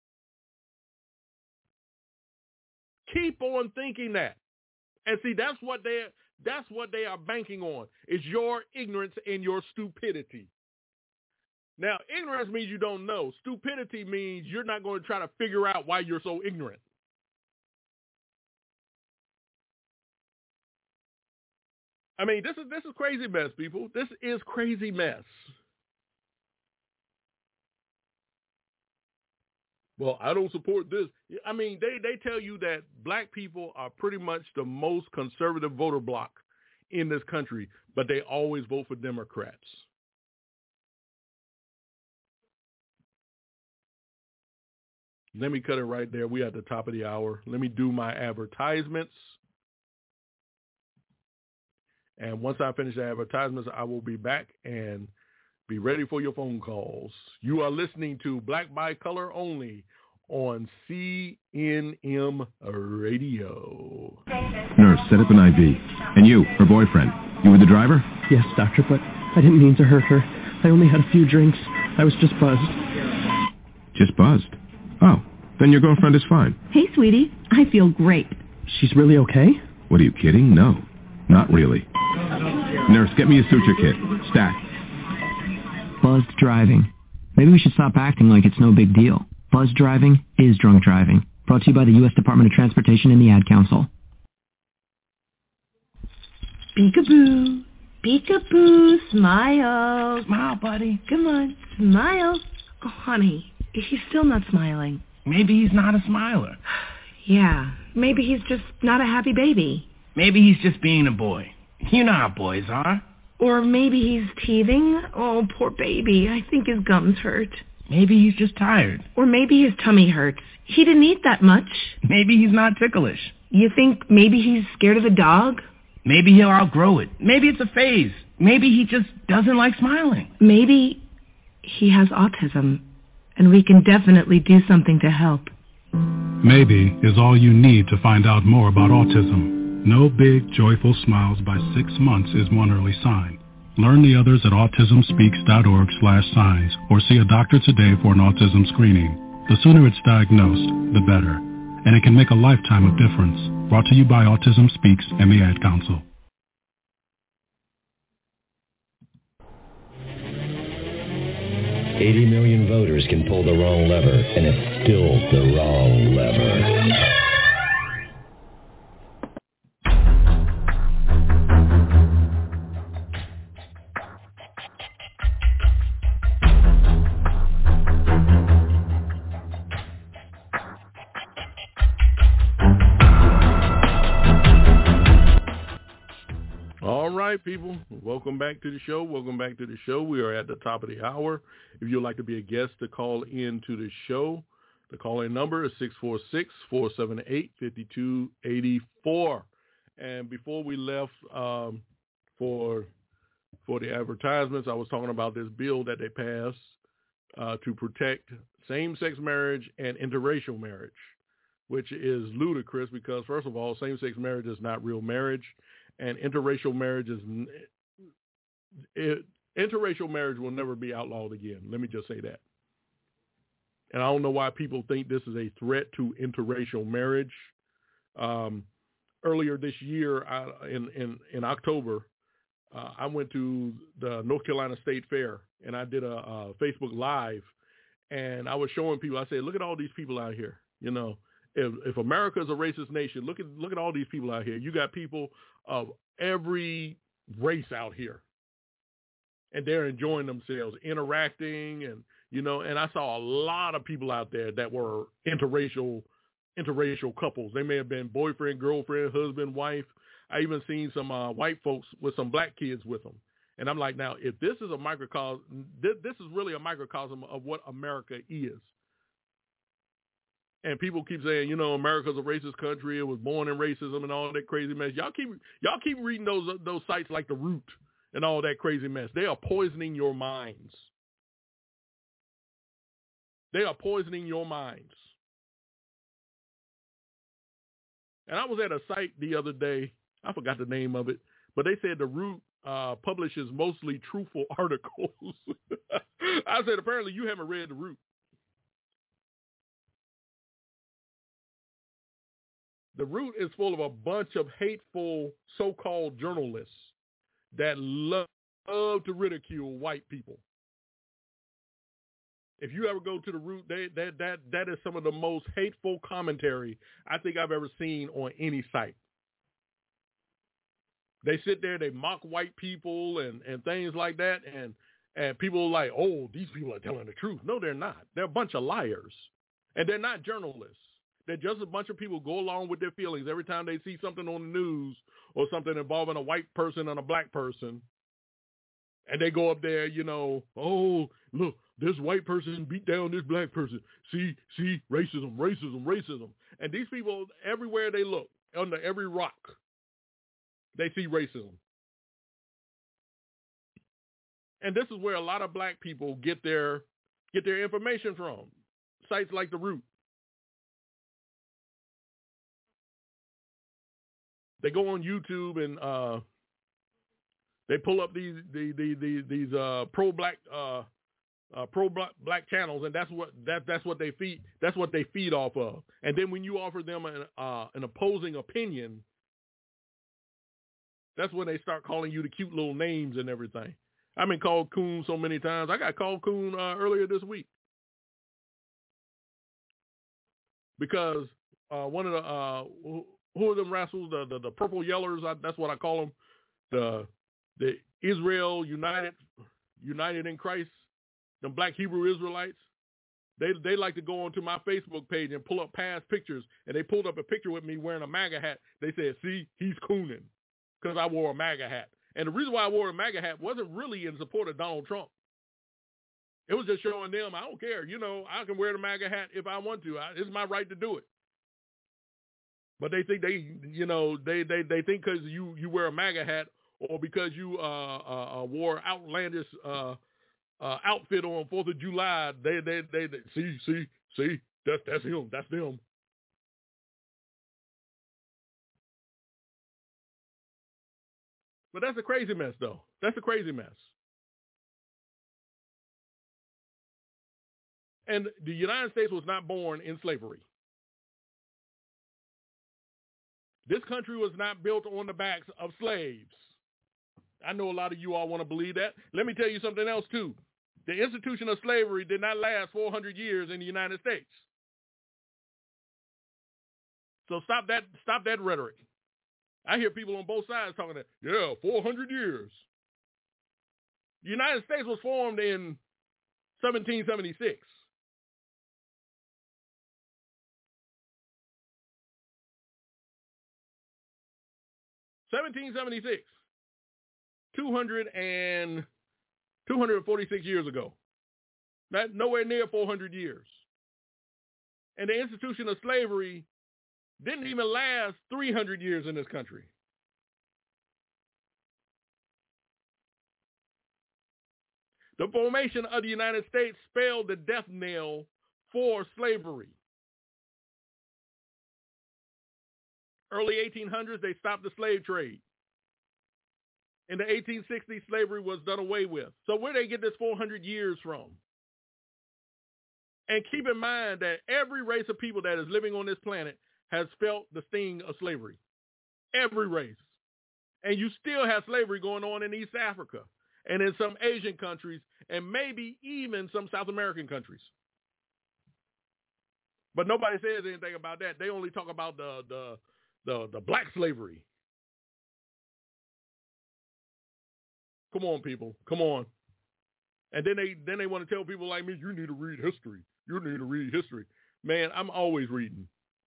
Keep on thinking that. And see, that's what they are banking on, is your ignorance and your stupidity. Now, ignorance means you don't know. Stupidity means you're not going to try to figure out why you're so ignorant. I mean, this is crazy mess, people. This is crazy mess. Well, I don't support this. I mean, they tell you that black people are pretty much the most conservative voter bloc in this country, but they always vote for Democrats. Let me cut it right there. We at the top of the hour. Let me do my advertisements. And once I finish the advertisements, I will be back and be ready for your phone calls. You are listening to Black by Color Only on CNM Radio. Nurse, set up an IV. And you, her boyfriend, you were the driver? Yes, doctor, but I didn't mean to hurt her. I only had a few drinks. I was just buzzed. Just buzzed? Oh, then your girlfriend is fine. Hey, sweetie. I feel great. She's really okay? What, are you kidding? No, not really. Nurse, get me a suture kit. Stat. Buzzed driving. Maybe we should stop acting like it's no big deal. Buzzed driving is drunk driving. Brought to you by the U.S. Department of Transportation and the Ad Council. Peekaboo. Peekaboo. Smile. Smile, buddy. Come on. Smile. Oh, honey. He's still not smiling. Maybe he's not a smiler. Yeah, maybe he's just not a happy baby. Maybe he's just being a boy. You know how boys are. Or maybe he's teething. Oh, poor baby. I think his gums hurt. Maybe he's just tired. Or maybe his tummy hurts. He didn't eat that much. Maybe he's not ticklish. You think maybe he's scared of the dog? Maybe he'll outgrow it. Maybe it's a phase. Maybe he just doesn't like smiling. Maybe he has autism, and we can definitely do something to help. Maybe is all you need to find out more about autism. No big, joyful smiles by 6 months is one early sign. Learn the others at autismspeaks.org/signs or see a doctor today for an autism screening. The sooner it's diagnosed, the better. And it can make a lifetime of difference. Brought to you by Autism Speaks and the Ad Council. $80 million voters can pull the wrong lever, and it's still the wrong lever. All right, people. Welcome back to the show. We are at the top of the hour. If you'd like to be a guest to call in to the show, the call-in number is 646-478-5284. And before we left for the advertisements, I was talking about this bill that they passed to protect same-sex marriage and interracial marriage, which is ludicrous because, first of all, same-sex marriage is not real marriage. And interracial marriage interracial marriage will never be outlawed again. Let me just say that. And I don't know why people think this is a threat to interracial marriage. Earlier this year, in October, I went to the North Carolina State Fair, and I did a Facebook Live, and I was showing people. I said, "Look at all these people out here. You know, if America is a racist nation, look at all these people out here. You got people of every race out here, and they're enjoying themselves, interacting, and and I saw a lot of people out there that were interracial couples. They may have been boyfriend, girlfriend, husband, wife. I even seen some white folks with some black kids with them. And I'm like, now, if this is a microcosm, this is really a microcosm of what America is. And people keep saying, America's a racist country. It was born in racism and all that crazy mess. Y'all keep reading those sites like The Root and all that crazy mess. They are poisoning your minds. They are poisoning your minds. And I was at a site the other day. I forgot the name of it, but they said The Root publishes mostly truthful articles. I said, apparently you haven't read The Root. The Root is full of a bunch of hateful so-called journalists that love to ridicule white people. If you ever go to The Root, that is some of the most hateful commentary I think I've ever seen on any site. They sit there, they mock white people and things like that, and people are like, oh, these people are telling the truth. No, they're not. They're a bunch of liars, and they're not journalists. They're just a bunch of people go along with their feelings every time they see something on the news or something involving a white person and a black person. And they go up there, oh, look, this white person beat down this black person. See, racism. And these people, everywhere they look, under every rock, they see racism. And this is where a lot of black people get their information from. Sites like The Root. They go on YouTube and they pull up these pro-black channels, and that's what they feed. That's what they feed off of. And then when you offer them an opposing opinion, that's when they start calling you the cute little names and everything. I've been called coon so many times. I got called coon earlier this week because one of the who are them rascals? The purple yellers. That's what I call them. The Israel United in Christ. The black Hebrew Israelites. They like to go onto my Facebook page and pull up past pictures, and they pulled up a picture with me wearing a MAGA hat. They said, see, he's cooning because I wore a MAGA hat. And the reason why I wore a MAGA hat wasn't really in support of Donald Trump. It was just showing them, I don't care. I can wear the MAGA hat if I want to. It's my right to do it. But they think they think because you wear a MAGA hat or because you wore outlandish outfit on 4th of July, they see that's him, that's them. But that's a crazy mess, though. That's a crazy mess. And the United States was not born in slavery. This country was not built on the backs of slaves. I know a lot of you all want to believe that. Let me tell you something else, too. The institution of slavery did not last 400 years in the United States. So stop that rhetoric. I hear people on both sides talking that, 400 years. The United States was formed in 1776. (1776), 246 years ago. Not nowhere near 400 years. And the institution of slavery didn't even last 300 years in this country. The formation of the United States spelled the death knell for slavery. Early 1800s, they stopped the slave trade. In the 1860s, slavery was done away with. So where do they get this 400 years from? And keep in mind that every race of people that is living on this planet has felt the sting of slavery. Every race. And you still have slavery going on in East Africa and in some Asian countries and maybe even some South American countries. But nobody says anything about that. They only talk about the black slavery. Come on, people. Come on. And then they want to tell people like me, you need to read history. You need to read history. Man, I'm always reading.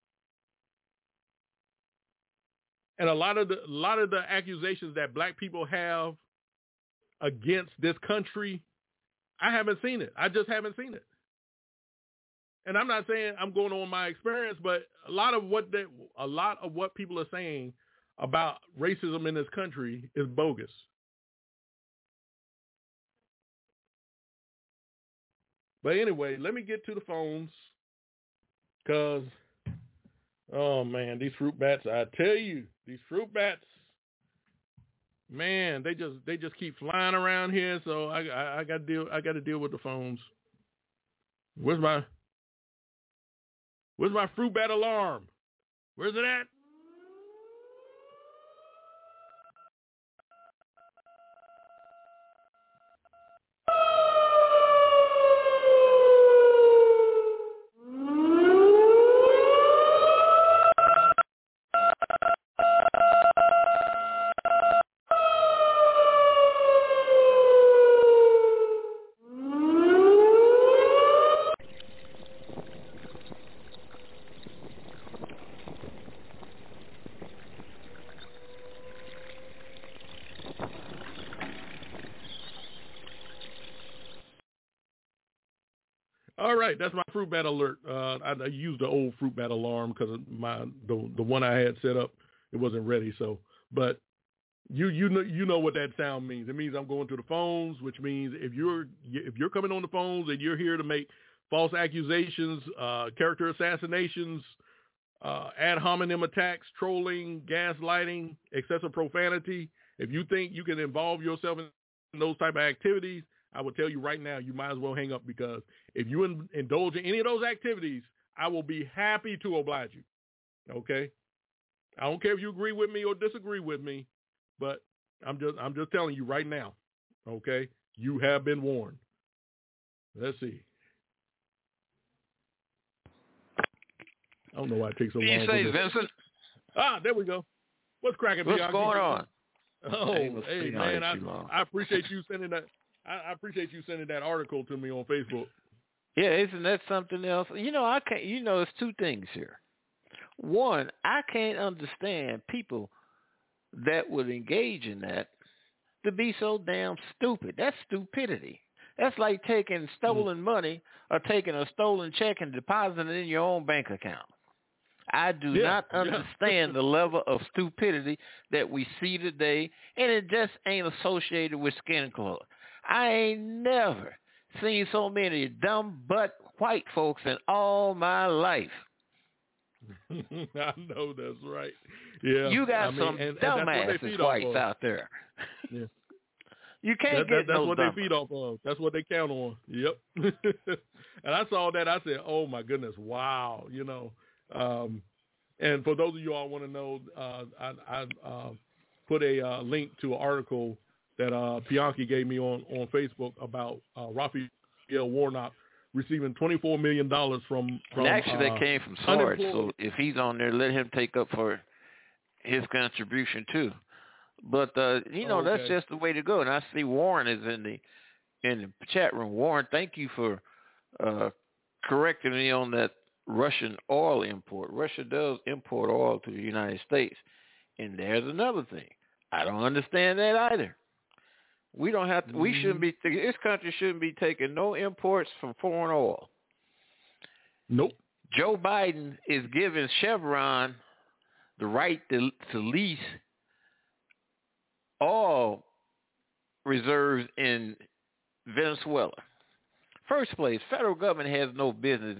And a lot of the accusations that black people have against this country, I haven't seen it. I just haven't seen it. And I'm not saying I'm going on my experience, but a lot of what people are saying about racism in this country is bogus. But anyway, let me get to the phones because, oh man, these fruit bats! I tell you, these fruit bats, man, they just keep flying around here. So I got to deal with the phones. Where's my fruit bat alarm? Where's it at? All right, that's my fruit bat alert. I used the old fruit bat alarm because the one I had set up, it wasn't ready. So, but you know what that sound means. It means I'm going to the phones, which means if you're coming on the phones and you're here to make false accusations, character assassinations, ad hominem attacks, trolling, gaslighting, excessive profanity, if you think you can involve yourself in those type of activities, I will tell you right now, you might as well hang up, because if you indulge in any of those activities, I will be happy to oblige you. Okay? I don't care if you agree with me or disagree with me, but I'm just telling you right now. Okay? You have been warned. Let's see. I don't know why it takes so long. Be safe, Vincent. There we go. What's cracking? What's going on? Oh, hey man, I appreciate you sending that. I appreciate you sending that article to me on Facebook. Yeah, isn't that something else? I can't. It's two things here. One, I can't understand people that would engage in that to be so damn stupid. That's stupidity. That's like taking stolen money or taking a stolen check and depositing it in your own bank account. I do not understand the level of stupidity that we see today, and it just ain't associated with skin color. I ain't never seen so many dumb butt white folks in all my life. I know that's right. Yeah, you got some dumbasses whites out there. Yeah. You can't get that's no what dumber. they feed off of. That's what they count on. Yep. And I saw that. I said, "Oh my goodness, wow!" And for those of you all want to know, I put a link to an article that Pianki gave me on Facebook about Raphael Warnock receiving $24 million from and actually, that came from Sarge. So if he's on there, let him take up for his contribution too. But that's just the way to go. And I see Warren is in the chat room. Warren, thank you for correcting me on that Russian oil import. Russia does import oil to the United States. And there's another thing. I don't understand that either. We don't have to, we shouldn't be, this country shouldn't be taking no imports from foreign oil. Nope. Joe Biden is giving Chevron the right to lease oil reserves in Venezuela. First place, federal government has no business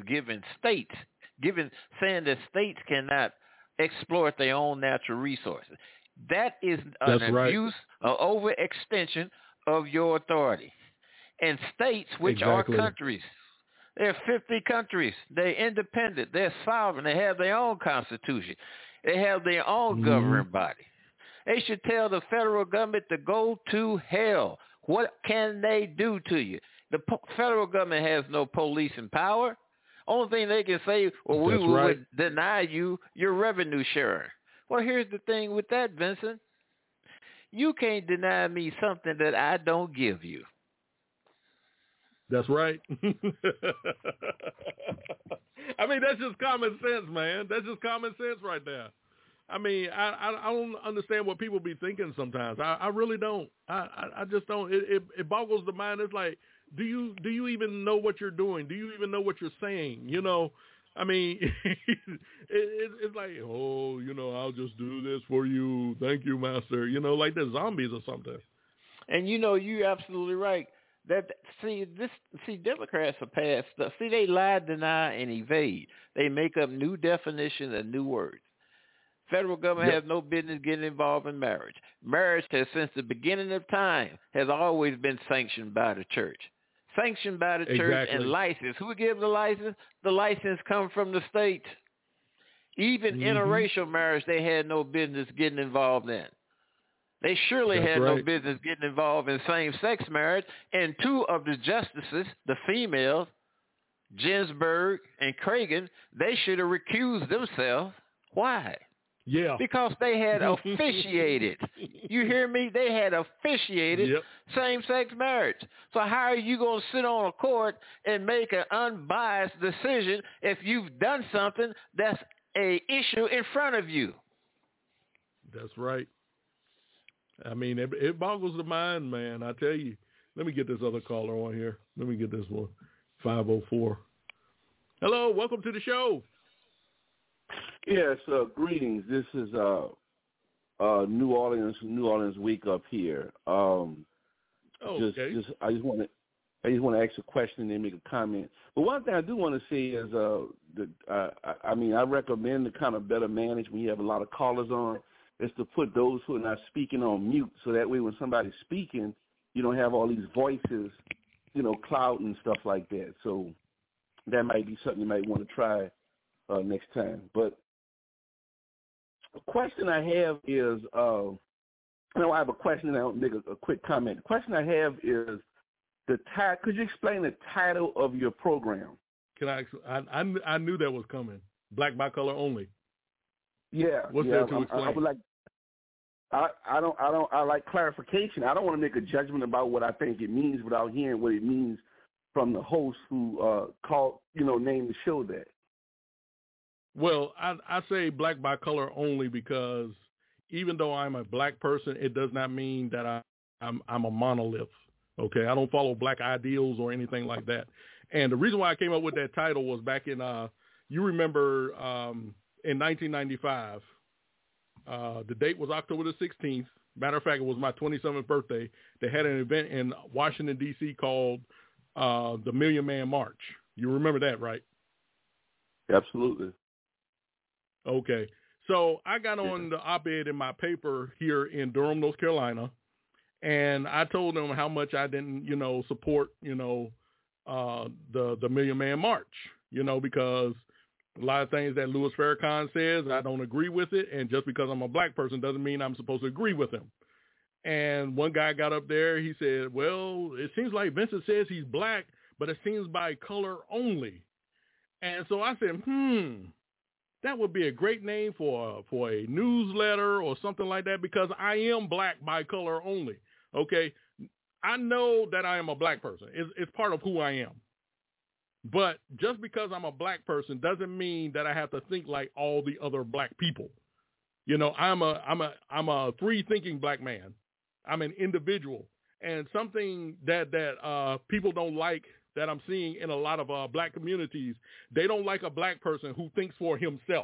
saying that states cannot exploit their own natural resources. That is an abuse, an overextension of your authority. And states, which are countries, there are 50 countries. They're independent. They're sovereign. They have their own constitution. They have their own governing body. They should tell the federal government to go to hell. What can they do to you? The federal government has no policing power. Only thing they can say, well, we would deny you your revenue sharing. Well, here's the thing with that, Vincent. You can't deny me something that I don't give you. That's right. I mean, that's just common sense, man. That's just common sense right there. I mean, I don't understand what people be thinking sometimes. I really don't. I just don't. It boggles the mind. It's like, do you even know what you're doing? Do you even know what you're saying? I mean, it's like, I'll just do this for you. Thank you, master. Like the zombies or something. And you're absolutely right. Democrats are past stuff. See, they lie, deny, and evade. They make up new definitions and new words. Federal government has no business getting involved in marriage. Marriage has, since the beginning of time, has always been sanctioned by the church. Sanctioned by the church and licensed. Who gives the license? The license comes from the state. Even interracial marriage, they had no business getting involved in. They surely had no business getting involved in same-sex marriage. And two of the justices, the females, Ginsburg and Kagan, they should have recused themselves. Why? Yeah. Because they had officiated. You hear me? They had officiated same-sex marriage. So how are you going to sit on a court and make an unbiased decision if you've done something that's an issue in front of you? That's right. I mean, it boggles the mind, man. I tell you. Let me get this other caller on here. Let me get this one. 504. Hello, welcome to the show. Yes, greetings. This is New Orleans week up here. I just want to ask a question and then make a comment. But one thing I do want to say is I recommend the kind of better management when you have a lot of callers on is to put those who are not speaking on mute, so that way when somebody's speaking, you don't have all these voices, clouding and stuff like that. So that might be something you might want to try next time. But the question I have is, I have a question and I'll make a quick comment. The question I have is could you explain the title of your program? Can I knew that was coming. Black by color only. Yeah. What's there to explain? I would like. I like clarification. I don't want to make a judgment about what I think it means without hearing what it means from the host who named the show that? Well, I say black by color only because even though I'm a black person, it does not mean that I'm a monolith. Okay, I don't follow black ideals or anything like that. And the reason why I came up with that title was back in, you remember, in 1995, the date was October the 16th. Matter of fact, it was my 27th birthday. They had an event in Washington, D.C. called the Million Man March. You remember that, right? Absolutely. Okay. So I got on the op-ed in my paper here in Durham, North Carolina, and I told them how much I didn't, support, the Million Man March, because a lot of things that Louis Farrakhan says, I don't agree with it. And just because I'm a black person doesn't mean I'm supposed to agree with him. And one guy got up there. He said, well, it seems like Vincent says he's black, but it seems by color only. And so I said, that would be a great name for a newsletter or something like that, because I am black by color only. Okay. I know that I am a black person. It's part of who I am. But just because I'm a black person doesn't mean that I have to think like all the other black people. I'm a free thinking black man. I'm an individual. And something that people don't like that I'm seeing in a lot of black communities, they don't like a black person who thinks for himself.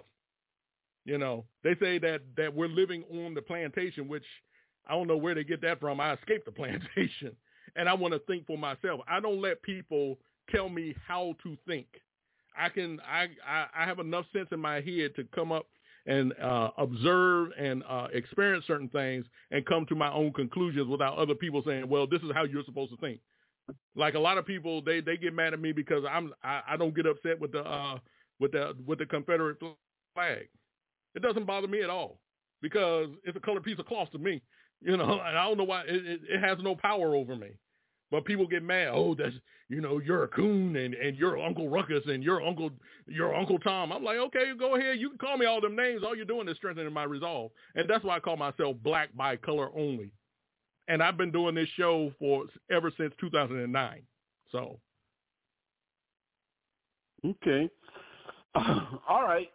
They say that we're living on the plantation, which I don't know where they get that from. I escaped the plantation and I want to think for myself. I don't let people tell me how to think. I have enough sense in my head to come up and observe and experience certain things and come to my own conclusions without other people saying, well, this is how you're supposed to think. Like a lot of people, they get mad at me because I don't get upset with the Confederate flag. It doesn't bother me at all because it's a colored piece of cloth to me, and I don't know why it has no power over me. But people get mad. Oh, that's, you're a coon and you're Uncle Ruckus and you're Uncle Tom. I'm like, okay, go ahead. You can call me all them names. All you're doing is strengthening my resolve. And that's why I call myself black by color only. And I've been doing this show ever since 2009. So. Okay. All right.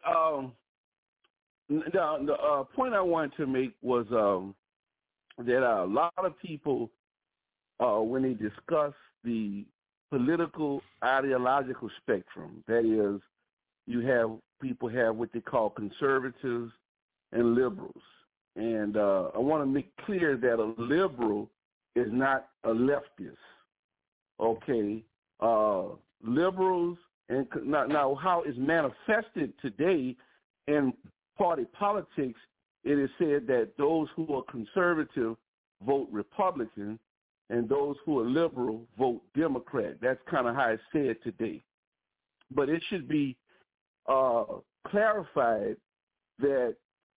The point I wanted to make was that a lot of people, when they discuss the political ideological spectrum, that is, people have what they call conservatives and liberals. And I want to make clear that a liberal is not a leftist. Okay, liberals and now how it's manifested today in party politics, it is said that those who are conservative vote Republican and those who are liberal vote Democrat. That's kind of how it's said today. But it should be clarified that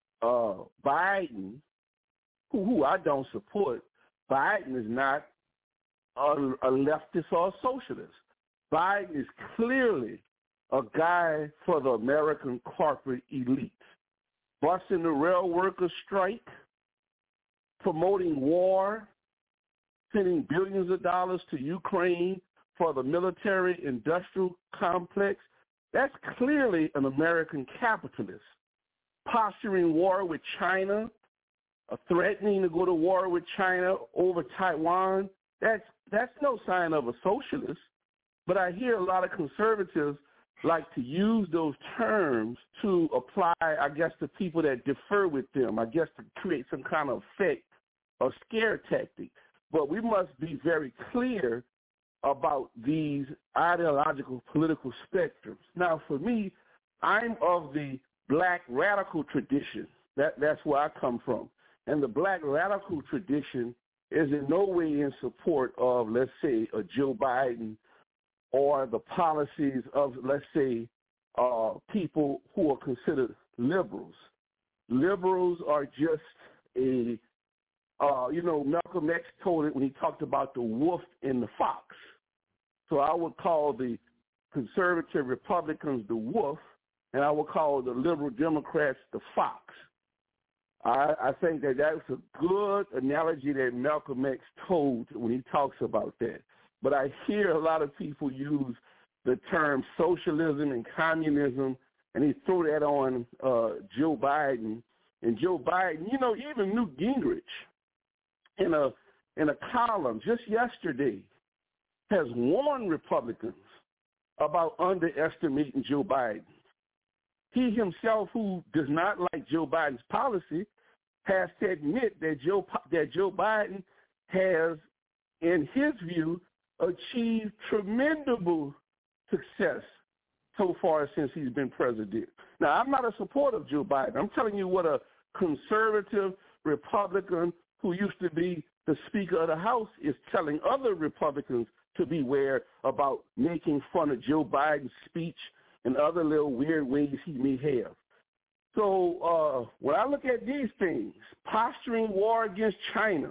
Biden, who I don't support, Biden is not a leftist or a socialist. Biden is clearly a guy for the American corporate elite, busting the rail workers' strike, promoting war, sending billions of dollars to Ukraine for the military-industrial complex. That's clearly an American capitalist. Posturing war with China, threatening to go to war with China over Taiwan, that's no sign of a socialist. But I hear a lot of conservatives like to use those terms to apply, I guess, to people that differ with them, I guess to create some kind of effect or scare tactic. But we must be very clear about these ideological political spectrums. Now, for me, I'm of the black radical tradition. That's where I come from. And the black radical tradition is in no way in support of, let's say, a Joe Biden or the policies of, let's say, people who are considered liberals. Liberals are just Malcolm X told it when he talked about the wolf and the fox. So I would call the conservative Republicans the wolf, and I would call the liberal Democrats the fox. I think that that's a good analogy that Malcolm X told when he talks about that. but I hear a lot of people use the term socialism and communism, and they throw that on Joe Biden. And Joe Biden, even Newt Gingrich, in a column just yesterday, has warned Republicans about underestimating Joe Biden. He himself, who does not like Joe Biden's policy, has to admit that Joe Biden has, in his view, achieved tremendous success so far since he's been president. Now, I'm not a supporter of Joe Biden. I'm telling you what a conservative Republican who used to be the Speaker of the House is telling other Republicans to beware about making fun of Joe Biden's speech and other little weird ways he may have. So when I look at these things, posturing war against China,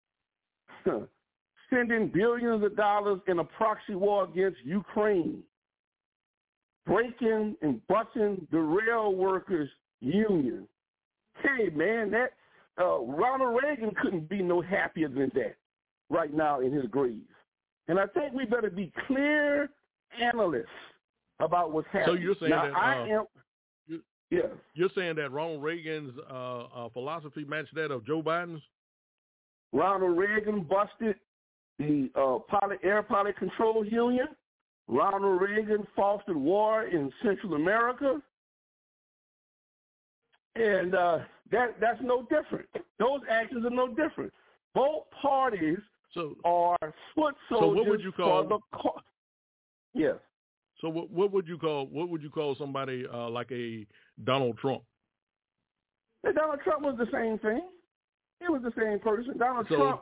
sending billions of dollars in a proxy war against Ukraine, breaking and busting the rail workers union. Hey, man, that Ronald Reagan couldn't be no happier than that right now in his grave. And I think we better be clear analysts about what's happening. So you're saying now, you're saying that Ronald Reagan's philosophy matched that of Joe Biden's? Ronald Reagan busted the air pilot control union. Ronald Reagan fostered war in Central America. And that's no different. Those actions are no different. Both parties are foot soldiers. So what would you call? Yes. So what would you call somebody like a Donald Trump? Donald Trump was the same thing. He was the same person. Donald Trump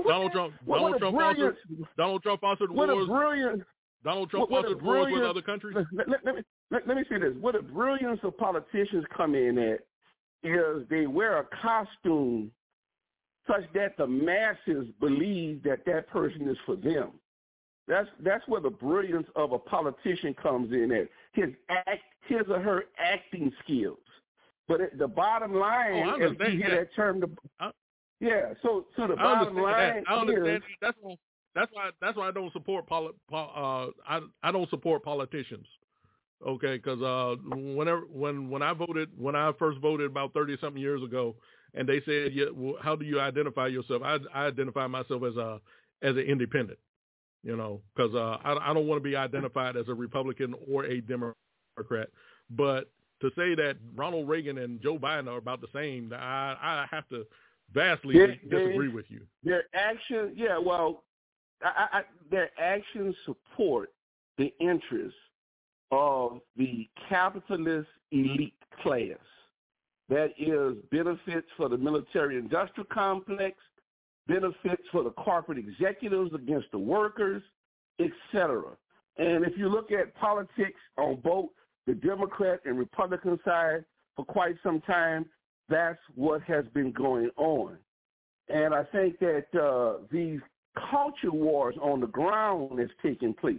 fostered wars. Donald Trump fostered wars with other countries. Let me say this. What a brilliance of politicians come in at is they wear a costume such that the masses believe that person is for them. That's where the brilliance of a politician comes in at, his or her acting skills. But the bottom line, as you hear that term, so the bottom line I understand that. That's why I don't support I don't support politicians. Okay, because when I first voted about 30-something years ago, and they said, how do you identify yourself? I identify myself as an independent. Because I don't want to be identified as a Republican or a Democrat. But to say that Ronald Reagan and Joe Biden are about the same, I have to vastly disagree with you. Their actions, their actions support the interests of the capitalist elite class. That is benefits for the military-industrial complex, benefits for the corporate executives against the workers, etc. And if you look at politics on both the Democrat and Republican side for quite some time, that's what has been going on. And I think that these culture wars on the ground is taking place.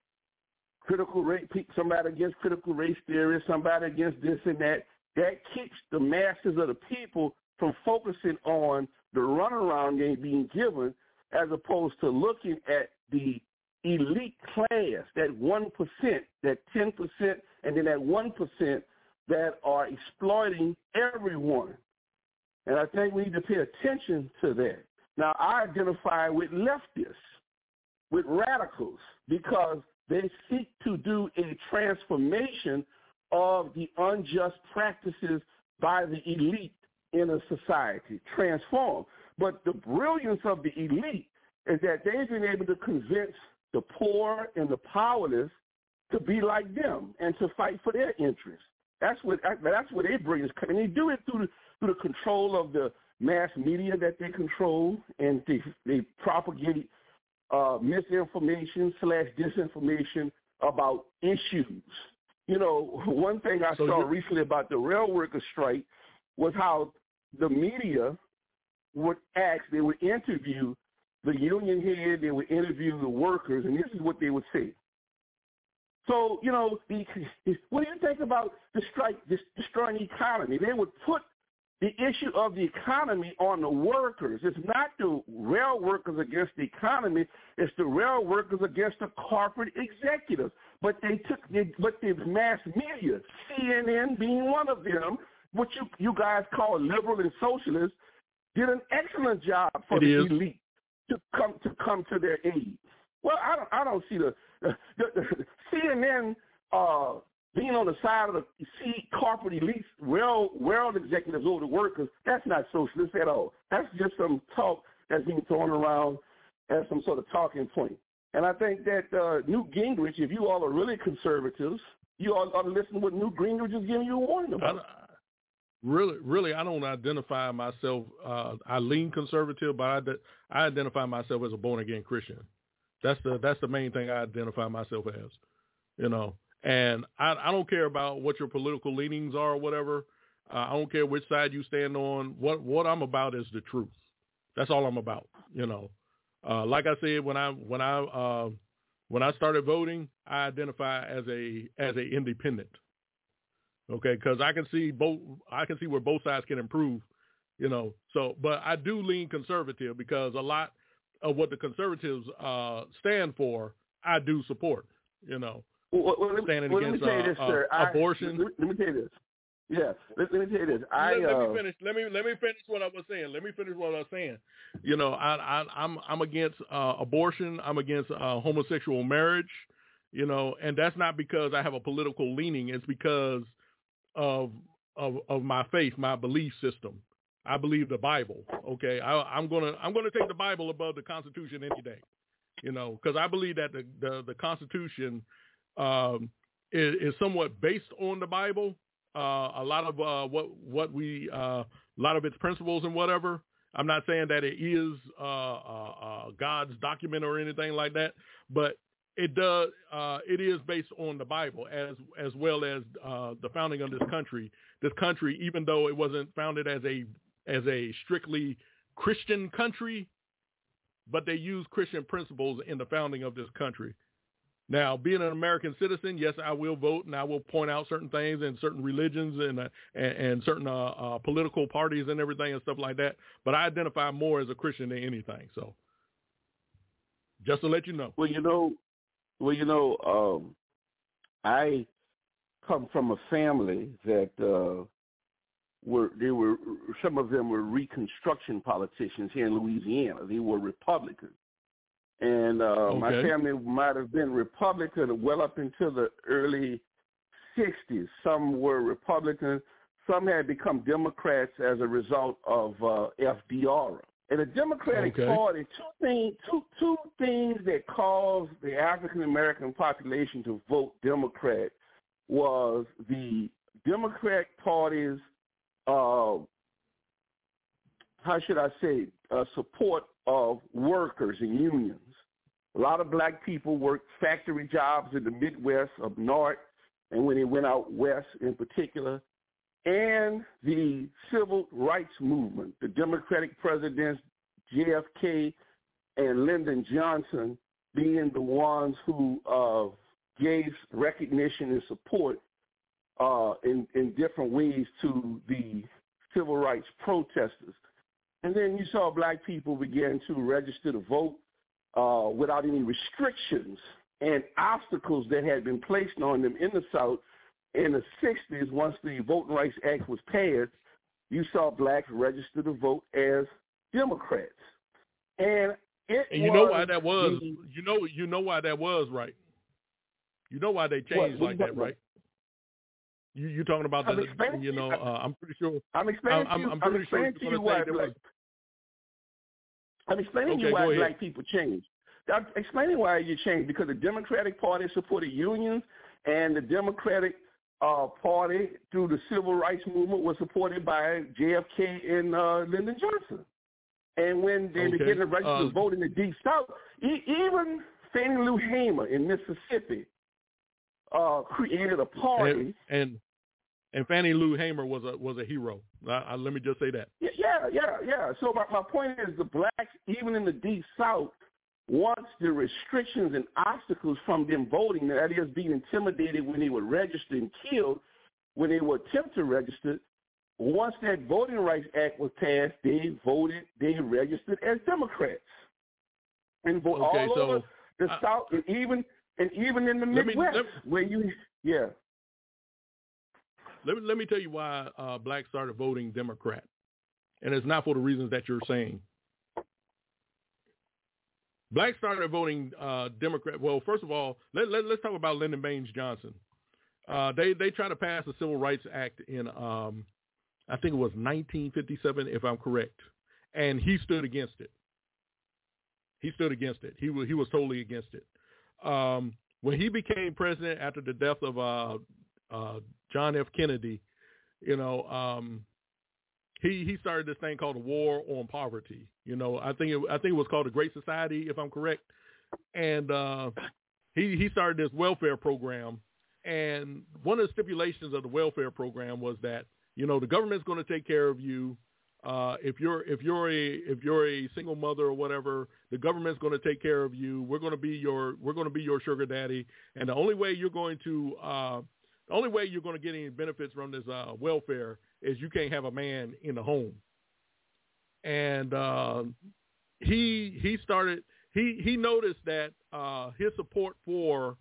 Somebody against critical race theory, somebody against this and that. That keeps the masses of the people from focusing on the runaround game being given, as opposed to looking at the elite class, that 1%, that 10%, and then that 1% that are exploiting everyone. And I think we need to pay attention to that. Now, I identify with leftists, with radicals, because they seek to do a transformation of the unjust practices by the elite in a society, transform. But the brilliance of the elite is that they've been able to convince the poor and the powerless to be like them and to fight for their interests. That's where their brilliance comes. And they do it through the control of the mass media that they control, and they propagate misinformation / disinformation about issues. One thing I saw recently about the rail workers strike was how the media would they would interview the union head, they would interview the workers, and this is what they would say. So, what do you think about the strike destroying the economy? They would put the issue of the economy on the workers. It's not the rail workers against the economy. It's the rail workers against the corporate executives. But the mass media, CNN being one of them, what you guys call liberal and socialist, did an excellent job for the elite to come to their aid. Well, I don't see the CNN being on the side of the corporate elites, world executives over the workers. That's not socialist at all. That's just some talk that's being thrown around as some sort of talking point. And I think that Newt Gingrich, if you all are really conservatives, you all ought to listen to what Newt Gingrich is giving you a warning about. Really, I don't identify myself. I lean conservative, but I identify myself as a born-again Christian. That's the main thing I identify myself as, And I don't care about what your political leanings are or whatever. I don't care which side you stand on. What I'm about is the truth. That's all I'm about. Like I said, when I started voting, I identify as a independent. Okay, because I can see where both sides can improve. So, but I do lean conservative because a lot of what the conservatives stand for, I do support. Standing against abortion. Let me tell you this. Yeah, let me tell you this. Let me finish what I was saying. I'm against abortion. I'm against homosexual marriage. And that's not because I have a political leaning. It's because of my faith, my belief system. I believe the Bible. Okay, I'm gonna take the Bible above the Constitution any day. Because I believe that the Constitution is somewhat based on the Bible. A lot of a lot of its principles and whatever. I'm not saying that it is God's document or anything like that, but it does. It is based on the Bible as well as the founding of this country. This country, even though it wasn't founded as a strictly Christian country, but they used Christian principles in the founding of this country. Now, being an American citizen, yes, I will vote and I will point out certain things and certain religions and certain political parties and everything and stuff like that. But I identify more as a Christian than anything. So, just to let you know. I come from a family that some of them were Reconstruction politicians here in Louisiana. They were Republicans. And my family might have been Republican well up into the early 60s. Some were Republican. Some had become Democrats as a result of FDR. And the Democratic Party, two things that caused the African-American population to vote Democrat was the Democratic Party's, support of workers and unions. A lot of black people worked factory jobs in the Midwest, up north, and when they went out west in particular, and the civil rights movement, the Democratic presidents JFK and Lyndon Johnson being the ones who gave recognition and support in different ways to the civil rights protesters. And then you saw black people begin to register to vote without any restrictions and obstacles that had been placed on them in the South. In the 60s, once the Voting Rights Act was passed, you saw blacks register to vote as Democrats. And you know why that was? You know why that was, right? You know why they changed like that, right? You're talking about the, I'm pretty sure. I'm explaining to you why black people changed. I'm explaining why you changed, because the Democratic Party supported unions, and the Democratic Party through the civil rights movement was supported by JFK and Lyndon Johnson. And when they began to register to vote in the Deep South, even Fannie Lou Hamer in Mississippi created a party. And Fannie Lou Hamer was a hero. Let me just say that. Yeah. So my point is, the blacks, even in the Deep South, once the restrictions and obstacles from them voting, that is being intimidated when they were registered and killed, when they were attempted to register, once that Voting Rights Act was passed, they registered as Democrats. And over the South, and even in the Midwest, where you, Let me tell you why blacks started voting Democrat, and it's not for the reasons that you're saying. Blacks started voting Democrat. Well, first of all, let's talk about Lyndon Baines Johnson. They tried to pass the Civil Rights Act in I think it was 1957, if I'm correct, and he stood against it. He was totally against it. When he became president after the death of John F. Kennedy, he started this thing called the War on Poverty. I think it was called the Great Society, if I'm correct. And he started this welfare program. And one of the stipulations of the welfare program was that the government's going to take care of you. If you're a single mother or whatever, the government's going to take care of you. We're going to be your sugar daddy. And the only way you're going to get any benefits from this welfare is you can't have a man in the home. And he noticed that his support for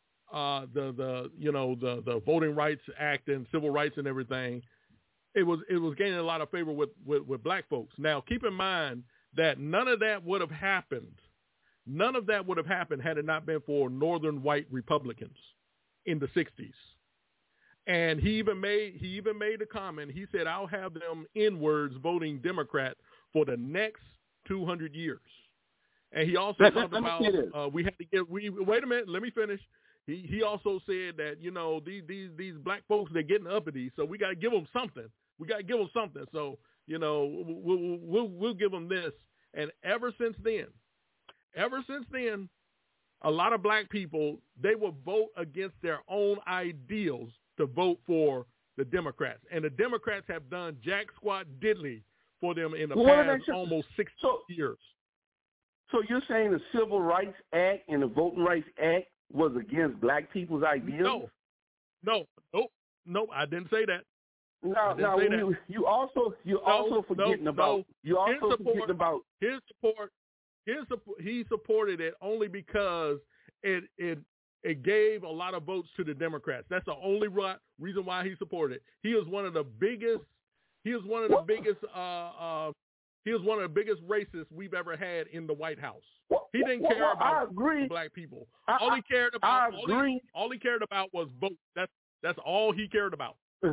the Voting Rights Act and civil rights and everything, it was gaining a lot of favor with black folks. Now, keep in mind that none of that would have happened had it not been for Northern white Republicans in the 60s. And he even made a comment. He said, "I'll have them N-words voting Democrat for the next 200 years." And he also talked about we had to get. Wait a minute, let me finish. He also said that these black folks, they're getting uppity, so we got to give them something. So we'll give them this. And ever since then, a lot of black people, they will vote against their own ideals to vote for the Democrats. And the Democrats have done jack squat diddly for them in the past almost 60 years. So you're saying the Civil Rights Act and the Voting Rights Act was against black people's ideals? No, I didn't say that. You also forgetting about his support. He supported it only because it gave a lot of votes to the Democrats. That's the only reason why he supported it. He was one of the biggest racists we've ever had in the White House. He didn't care about black people. All he cared about was votes. That's all he cared about.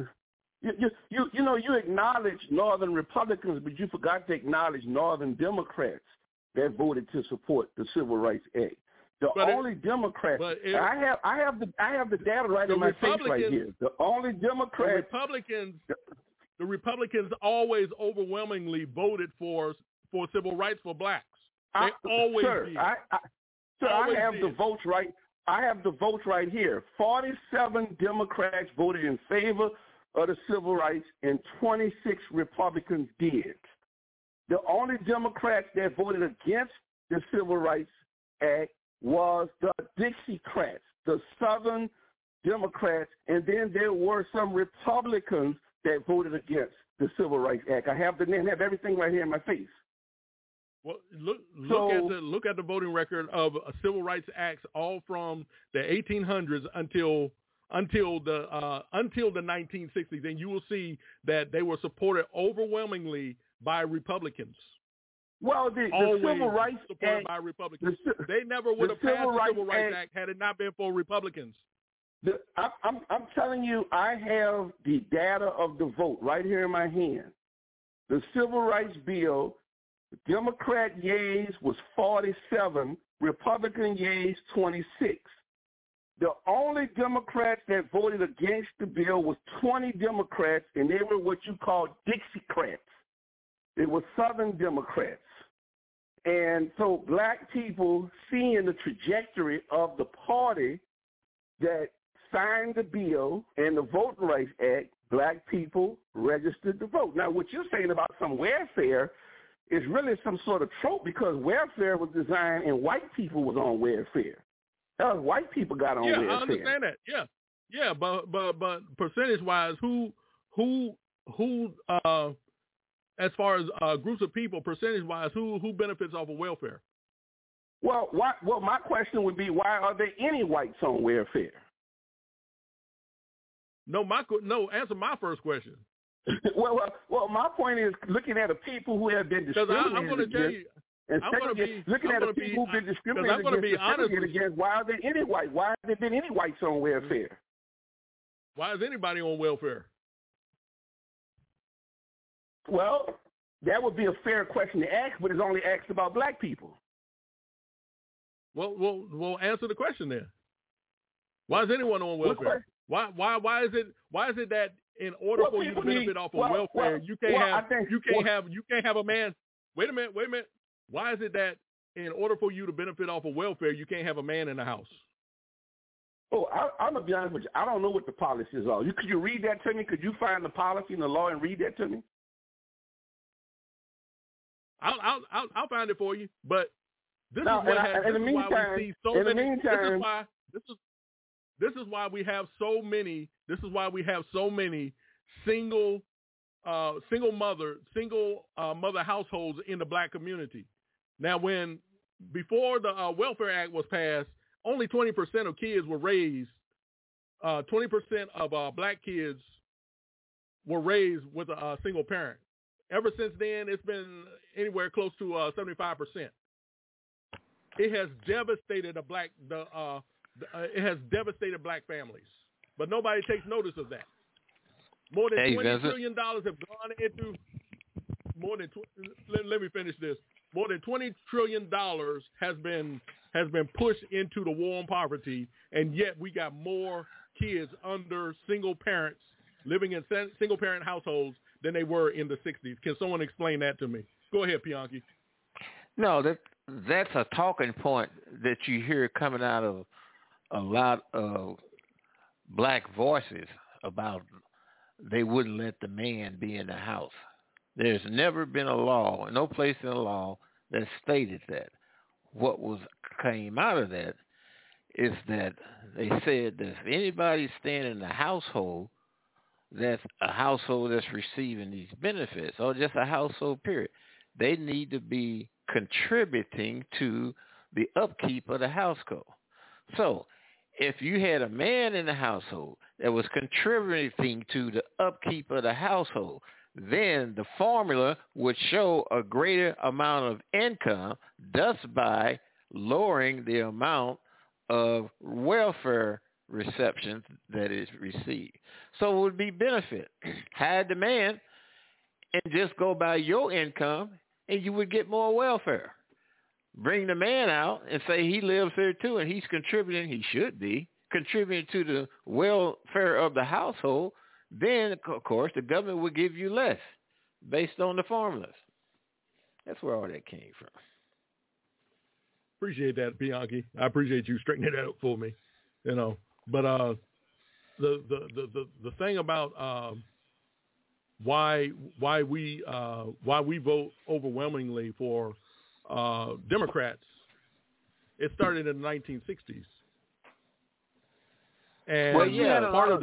You acknowledge Northern Republicans, but you forgot to acknowledge Northern Democrats that voted to support the Civil Rights Act. Only Democrats. I have the data right in my face right here. The only Democrats. The Republicans always overwhelmingly voted for civil rights for blacks. They always did. I have the votes right. I have the votes right here. 47 Democrats voted in favor of the civil rights, and 26 Republicans did. The only Democrats that voted against the Civil Rights Act was the Dixiecrats, the Southern Democrats, and then there were some Republicans that voted against the Civil Rights Act. I have everything right here in my face. Well, look at the voting record of civil rights acts all from the 1800s until the 1960s, and you will see that they were supported overwhelmingly by Republicans. Well, the Civil Rights supported Act by Republicans. They never would have passed the Civil Rights Act had it not been for Republicans. I'm telling you, I have the data of the vote right here in my hand. The Civil Rights Bill, Democrat yeas was 47, Republican yeas 26. The only Democrats that voted against the bill was 20 Democrats, and they were what you call Dixiecrats. They were Southern Democrats. And so black people, seeing the trajectory of the party that signed the bill and the Voting Rights Act, black people registered to vote. Now, what you're saying about some welfare is really some sort of trope, because welfare was designed and white people was on welfare. That was white people got on welfare. Yeah, I understand that. Yeah, but percentage-wise, who as far as groups of people, percentage-wise, who benefits off of welfare? Well, my question would be, why are there any whites on welfare? No, answer my first question. well, my point is looking at the people who have been discriminated against. Looking at the people who've been discriminated against, why are there any white? Why have there been any whites on welfare? Why is anybody on welfare? Well, that would be a fair question to ask, but it's only asked about black people. Well, answer the question then. Why is anyone on welfare? Why is it that in order for you to benefit off of welfare, you can't have a man? Wait a minute. Why is it that in order for you to benefit off of welfare, you can't have a man in the house? Oh, I'm gonna be honest with you. I don't know what the policies are. Could you read that to me? Could you find the policy in the law and read that to me? I'll find it for you. But this is why we have so many single mother households in the black community. Now, before the Welfare Act was passed, only 20% of kids were raised. 20% of black kids were raised with a single parent. Ever since then, it's been anywhere close to 75%. It has devastated devastated black families, but nobody takes notice of that. More than $20 trillion have gone into Let me finish this. More than $20 trillion has been pushed into the war on poverty, and yet we got more kids under single parents living in single parent households than they were in the 60s. Can someone explain that to me? Go ahead, Pianki. No, that's a talking point that you hear coming out of a lot of black voices about they wouldn't let the man be in the house. There's never been a law, no place in the law that stated that. What came out of that is that they said that if anybody's staying in the household, that's a household that's receiving these benefits, or just a household period, they need to be contributing to the upkeep of the household. So if you had a man in the household that was contributing to the upkeep of the household, then the formula would show a greater amount of income, thus by lowering the amount of welfare receptions that is received. So it would be benefit. Hide the man and just go by your income, and you would get more welfare. Bring the man out and say he lives here too, and he's contributing, he should be, contributing to the welfare of the household. Then, of course, the government would give you less based on the formulas. That's where all that came from. Appreciate that, Pianki. I appreciate you straightening that up for me. But the thing about why we vote overwhelmingly for Democrats, it started in the 1960s. And well, you had a lot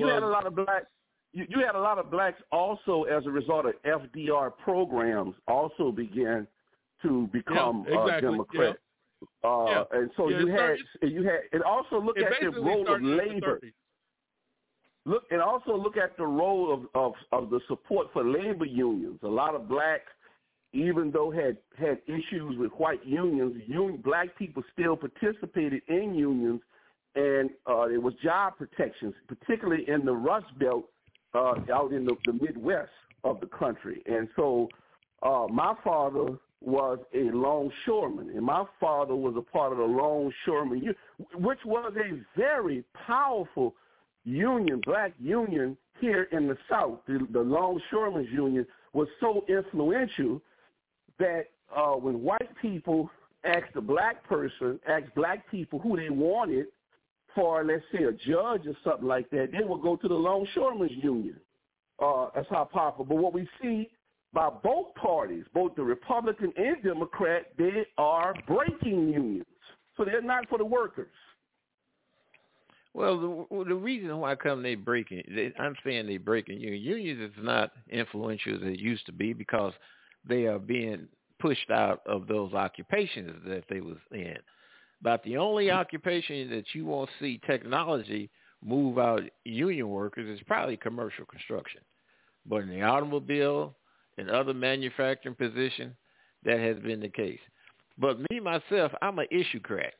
of blacks also as a result of FDR programs also began to become Democrats. And so you had and also look at the role of labor. Look at the role of the support for labor unions. A lot of blacks, even though had issues with white unions, black people still participated in unions, and it was job protections, particularly in the Rust Belt out in the Midwest of the country. And so my father was a longshoreman, and my father was a part of the longshoreman union, which was a very powerful union, black union here in the South. The longshoremen's union was so influential that when white people asked black people who they wanted for, let's say, a judge or something like that, they would go to the longshoremen's union. That's how powerful. But what we see by both parties, both the Republican and Democrat, they are breaking unions. So they're not for the workers. Well, the reason why I'm saying they breaking unions is not influential as it used to be because they are being pushed out of those occupations that they was in. About the only occupation that you won't see technology move out union workers is probably commercial construction. But in the automobile and other manufacturing positions, that has been the case. But me, myself, I'm an issue crack.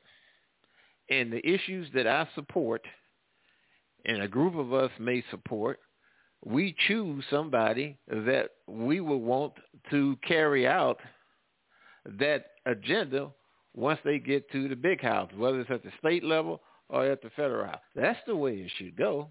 And the issues that I support, and a group of us may support, we choose somebody that we will want to carry out that agenda once they get to the big house, whether it's at the state level or at the federal house. That's the way it should go.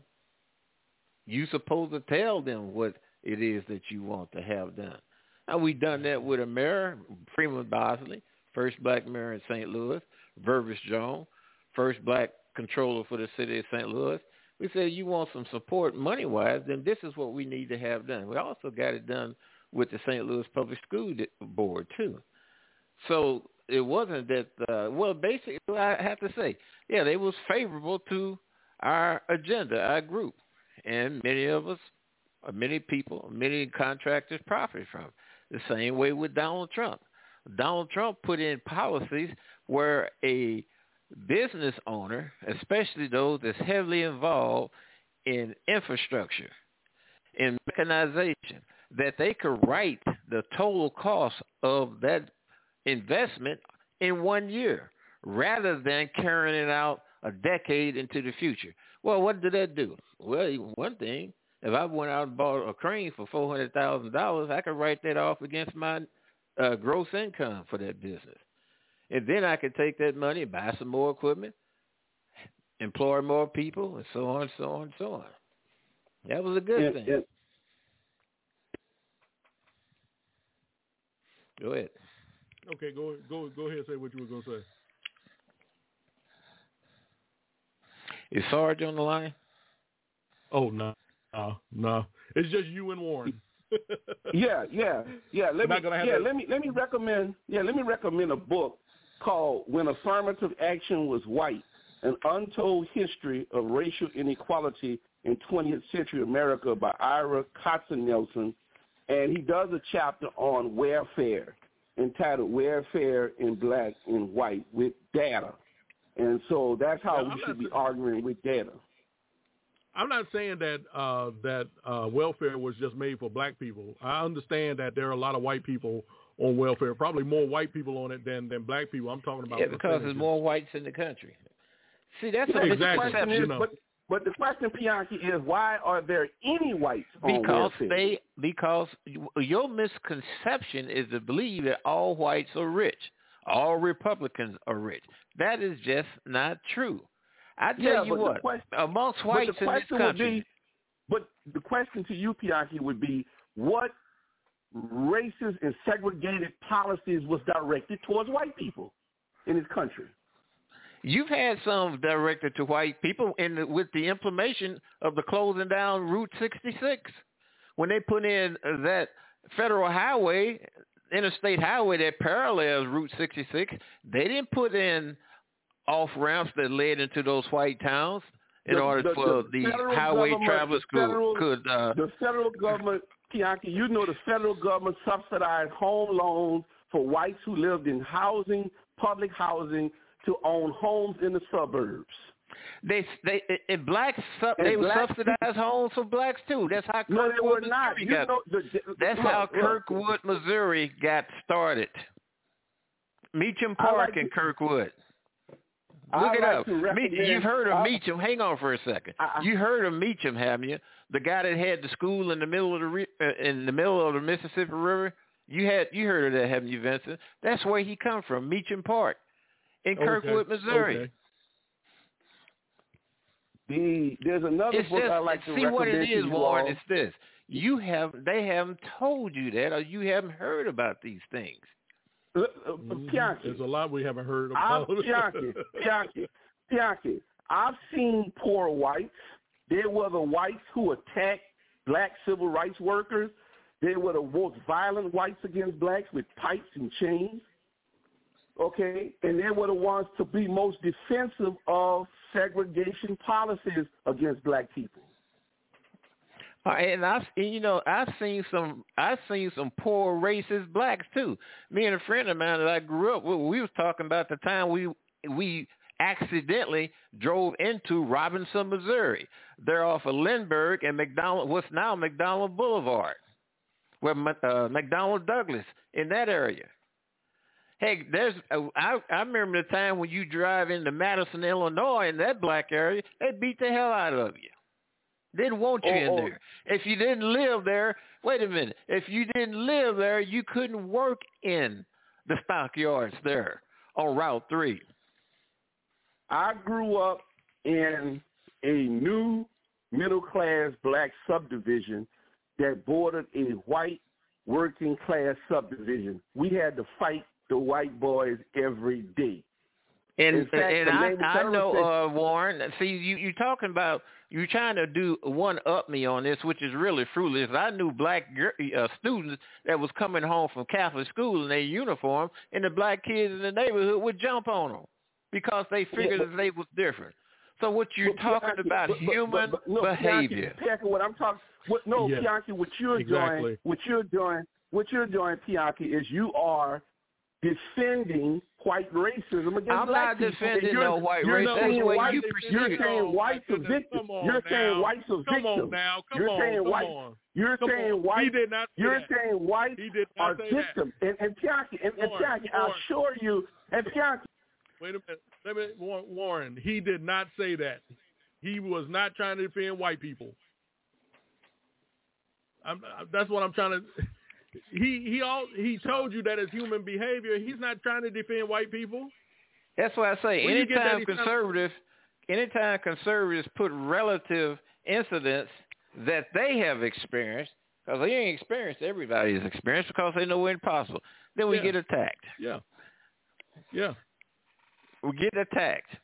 You're supposed to tell them what it is that you want to have done. Now, we've done that with a mayor, Freeman Bosley, first black mayor in St. Louis, Vervis Jones, first black controller for the city of St. Louis. We said, you want some support money-wise, then this is what we need to have done. We also got it done with the St. Louis Public School Board, too. So it wasn't that, basically, I have to say, yeah, they was favorable to our agenda, our group. And many of us, many people, many contractors profit from it. The same way with Donald Trump. Donald Trump put in policies where a business owner, especially those that's heavily involved in infrastructure, in mechanization, that they could write the total cost of that investment in 1 year rather than carrying it out a decade into the future. Well, what did that do? Well, one thing, if I went out and bought a crane for $400,000, I could write that off against my gross income for that business. And then I could take that money, buy some more equipment, employ more people, and so on, so on, so on. That was a good thing. Go ahead. Okay, go ahead and say what you were going to say. Is Sarge on the line? Oh, no. It's just you and Warren. Yeah. Let me recommend a book called When Affirmative Action Was White, An Untold History of Racial Inequality in 20th Century America by Ira Katzenelson. And he does a chapter on welfare entitled Welfare in Black and White with data. And so that's how we should be arguing with data. I'm not saying that welfare was just made for black people. I understand that there are a lot of white people on welfare, probably more white people on it than black people. I'm talking about because there's more whites in the country. See, that's exactly. But the question, Pianki, is why are there any whites on welfare? Because your misconception is to believe that all whites are rich, all Republicans are rich. That is just not true. I tell you what, amongst whites in this country. But the question to you, Pianki, would be what racist and segregated policies was directed towards white people in this country? You've had some directed to white people with the implementation of the closing down Route 66. When they put in that federal highway, interstate highway that parallels Route 66, they didn't put in off-ramps that led into those white towns in order for the highway travelers could the federal government, Pianki, you know the federal government subsidized home loans for whites who lived in housing, public housing, to own homes in the suburbs. They blacks subsidize homes for blacks too. That's how Kirkwood, Missouri got started. Meacham Park in Kirkwood. Look it up. You've heard of Meacham. Hang on for a second. You heard of Meacham, haven't you? The guy that had the school in the middle of the Mississippi River. You heard of that, haven't you, Vincent? That's where he come from, Meacham Park in Kirkwood, Missouri. Okay. There's another book I like to recommend. See what it is, Warren. It's this. They haven't told you that, or you haven't heard about these things. Pianki, there's a lot we haven't heard about. Pianki, I've seen poor whites. They were the whites who attacked black civil rights workers. They were the most violent whites against blacks with pipes and chains. okay, and they were the ones to be most defensive of segregation policies against black people. And I've seen some poor racist blacks too. Me and a friend of mine that I grew up with, we was talking about the time we accidentally drove into Robinson, Missouri. They're off of Lindbergh and what's now McDonald Boulevard, where McDonnell Douglas in that area. Heck, I remember the time when you drive into Madison, Illinois, in that black area, they beat the hell out of you. Didn't want you in there. If you didn't live there, wait a minute. If you didn't live there, you couldn't work in the stockyards there on Route 3. I grew up in a new middle-class black subdivision that bordered a white working-class subdivision. We had to fight the white boys every day. And I know, Warren, see, you're talking about, you're trying to do one-up me on this, which is really fruitless. I knew black students that was coming home from Catholic school in their uniform, and the black kids in the neighborhood would jump on them because they figured that they was different. So what you're talking about, human behavior. Pianki, what I'm talking, Pianki, what you're doing, Pianki, is you are defending white racism against black people. I'm not defending no white racism. That's the way you perceive it. You're saying whites are victims. You're saying whites are victims. Come on now. You're saying whites are victims. And Pianki, I'll assure you, and Pianki. Wait a minute. Warren, he did not say that. He was not trying to defend white people. That's what I'm trying to... He told you that it's human behavior. He's not trying to defend white people. That's why I say anytime conservatives put relative incidents that they have experienced, because they ain't experienced everybody's experience because they know it's impossible, then we get attacked. Yeah. We get attacked.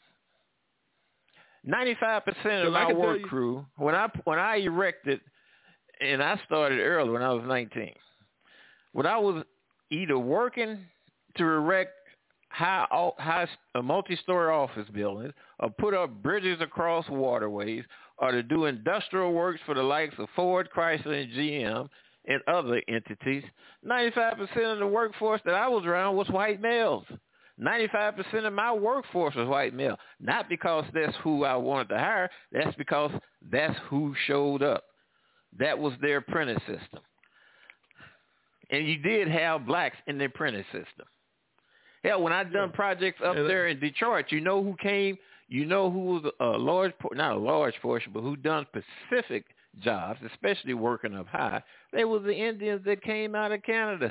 95% of my work crew, when I erected, and I started early when I was 19. When I was either working to erect high multi-story office buildings, or put up bridges across waterways, or to do industrial works for the likes of Ford, Chrysler, and GM, and other entities, 95% of the workforce that I was around was white males. 95% of my workforce was white male. Not because that's who I wanted to hire. That's because that's who showed up. That was their apprentice system. And you did have blacks in the apprentice system. Hell, when I done projects up there in Detroit, you know who came, you know who was not a large portion, but who done specific jobs, especially working up high. They were the Indians that came out of Canada.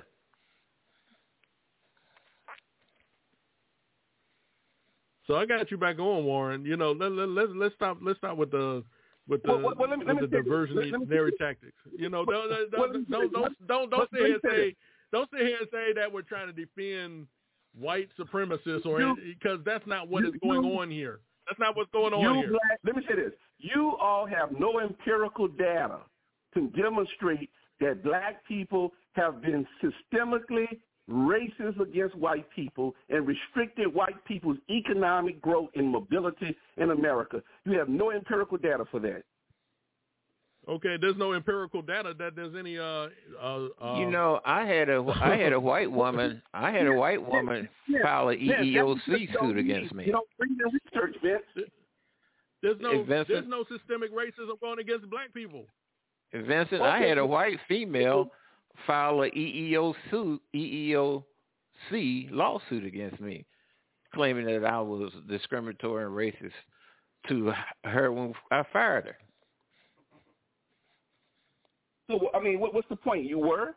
So I got you back on, Warren. You know, let's stop with the diversionary tactics. You know, don't sit here and say that we're trying to defend white supremacists because that's not what is going on here. That's not what's going on here. Let me say this: you all have no empirical data to demonstrate that black people have been systemically racist against white people and restricted white people's economic growth and mobility in America. You have no empirical data for that. Okay, there's no empirical data that there's any you know, I had a white woman file an EEOC suit against me. You don't read the research, Vince. There's no systemic racism going against black people. Vincent, I had a white female file a EEOC lawsuit against me, claiming that I was discriminatory and racist to her when I fired her. So, I mean, what's the point? You were?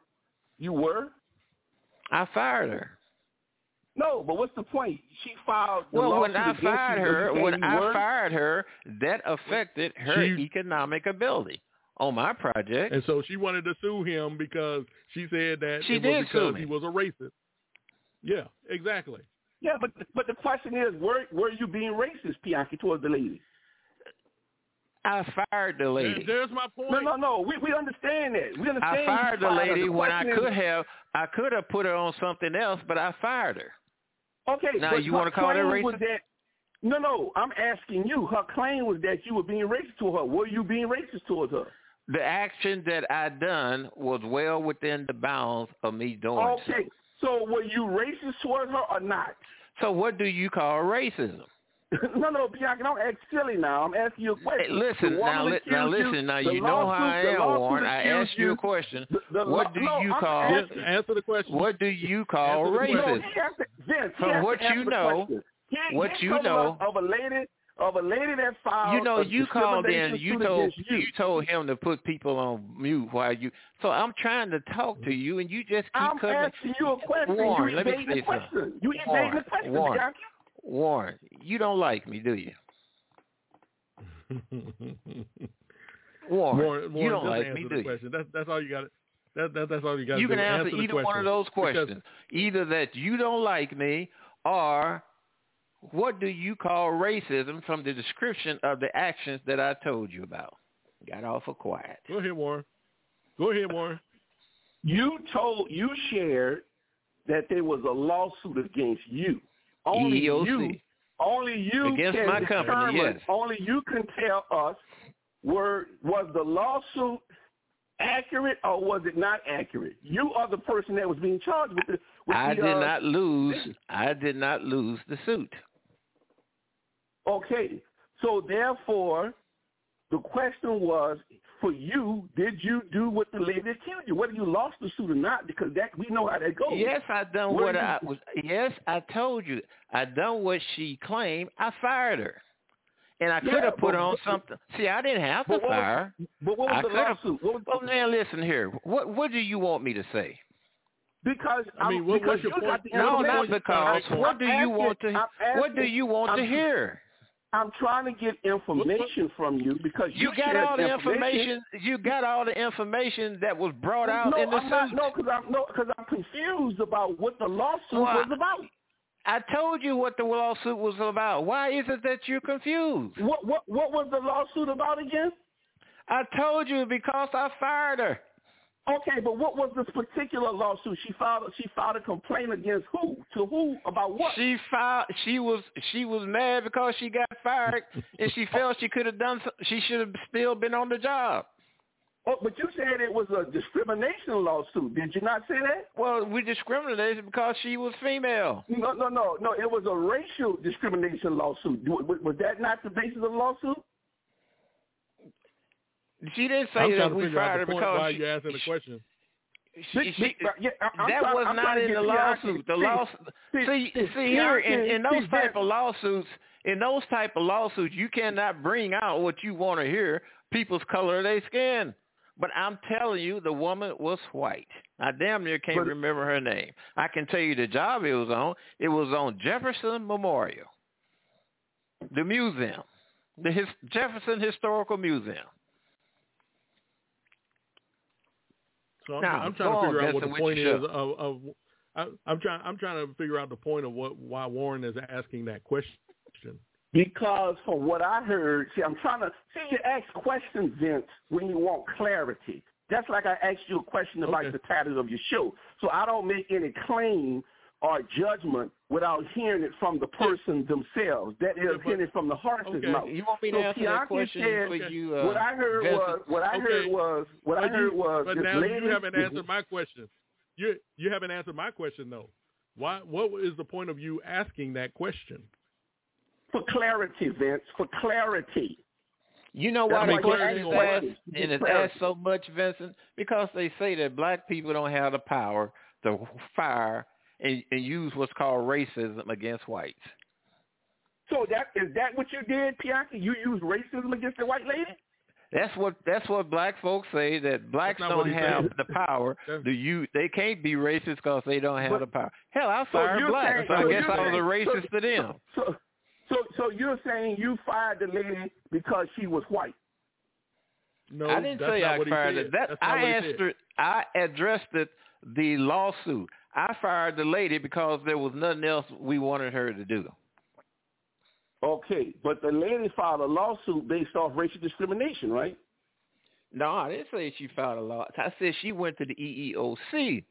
I fired her. No, but what's the point? She filed the lawsuit when I fired her, that affected her economic ability on my project. And so she wanted to sue him because she said that he was a racist. Yeah, exactly. Yeah, but the question is, were you being racist, Pianki, towards the lady? I fired the lady. There's my point. No. We understand that. We understand. I fired the lady when I could have put her on something else, but I fired her. Okay, now but you want to call that racist? No, I'm asking you. Her claim was that you were being racist to her. Were you being racist towards her? The action that I done was well within the bounds of me doing Okay, so were you racist towards her or not? So what do you call racism? No, Bianca, don't act silly now. I'm asking you a question. Hey, listen, now you know how I am, Warren. I asked you a question. What do you call? Answer the question. What do you call racism? From what you know, of a lady that filed. You know, you called in. You told him to put people on mute while you. So I'm trying to talk to you, and you just keep I'm asking you a question. Warren, let me say something. You evading the question, Warren, you don't like me, do you? Warren, you don't like me, do you? That's all you got. That's all you got. You can answer either one of those questions. Either that you don't like me, or what do you call racism from the description of the actions that I told you about? Got awful quiet. Go ahead, Warren. You shared that there was a lawsuit against you. Only EEOC. You against can my company, yes. Only you can tell us was the lawsuit accurate or was it not accurate? You are the person that was being charged with it. I did not lose the suit. Okay, so therefore, the question was for you: did you do what the lady accused you? Whether you lost the suit or not, because that we know how that goes. Yes, I done what I was. Yes, I told you. I done what she claimed. I fired her, and I could have put on something. See, I didn't have to fire. But what was the lawsuit? Well, now listen here. What do you want me to say? Because what's your point? No, not because. What do you want to? What do you want to hear? I'm trying to get information from you because you got all the information. You got all the information that was brought out in the suit. Because I'm confused about what the lawsuit was about. I told you what the lawsuit was about. Why is it that you're confused? What was the lawsuit about again? I told you because I fired her. Okay, but what was this particular lawsuit? She filed a complaint against who? To who? About what? She was mad because she got fired and she felt she could have done. She should have still been on the job. Oh, but you said it was a discrimination lawsuit. Did you not say that? Well, we discriminated because she was female. No. It was a racial discrimination lawsuit. Was that not the basis of the lawsuit? She didn't say that we fired her because why you asking the question. That was not in the lawsuit. The lawsuit. See here in those type of lawsuits. In those type of lawsuits, you cannot bring out what you want to hear. People's color of their skin. But I'm telling you, the woman was white. I damn near can't remember her name. I can tell you the job it was on. It was on Jefferson Memorial, the museum, the Jefferson Historical Museum. So I'm trying to figure out what the point is of I'm trying to figure out the point of why Warren is asking that question. Because from what I heard, you ask questions, Vince, when you want clarity. That's like I asked you a question about the title of your show. So I don't make any claim or judgment without hearing it from the person themselves. That is hearing it from the horse's mouth. You want me to answer that question for you? What I heard was. But now you haven't answered my question. You haven't answered my question though. What is the point of you asking that question? For clarity, Vince. For clarity. You know why the question is asked, and it's asked so much, Vincent? Because they say that black people don't have the power to fire and use what's called racism against whites. So is that what you did, Bianca? You used racism against the white lady? That's what black folks say, that blacks don't have the power. They can't be racist because they don't have the power. Hell, I fired blacks, so I guess I was a racist to them. So you're saying you fired the lady because she was white? No, I didn't say I fired her. I addressed the lawsuit. I fired the lady because there was nothing else we wanted her to do. Okay, but the lady filed a lawsuit based off racial discrimination, right? No, I didn't say she filed a lawsuit. I said she went to the EEOC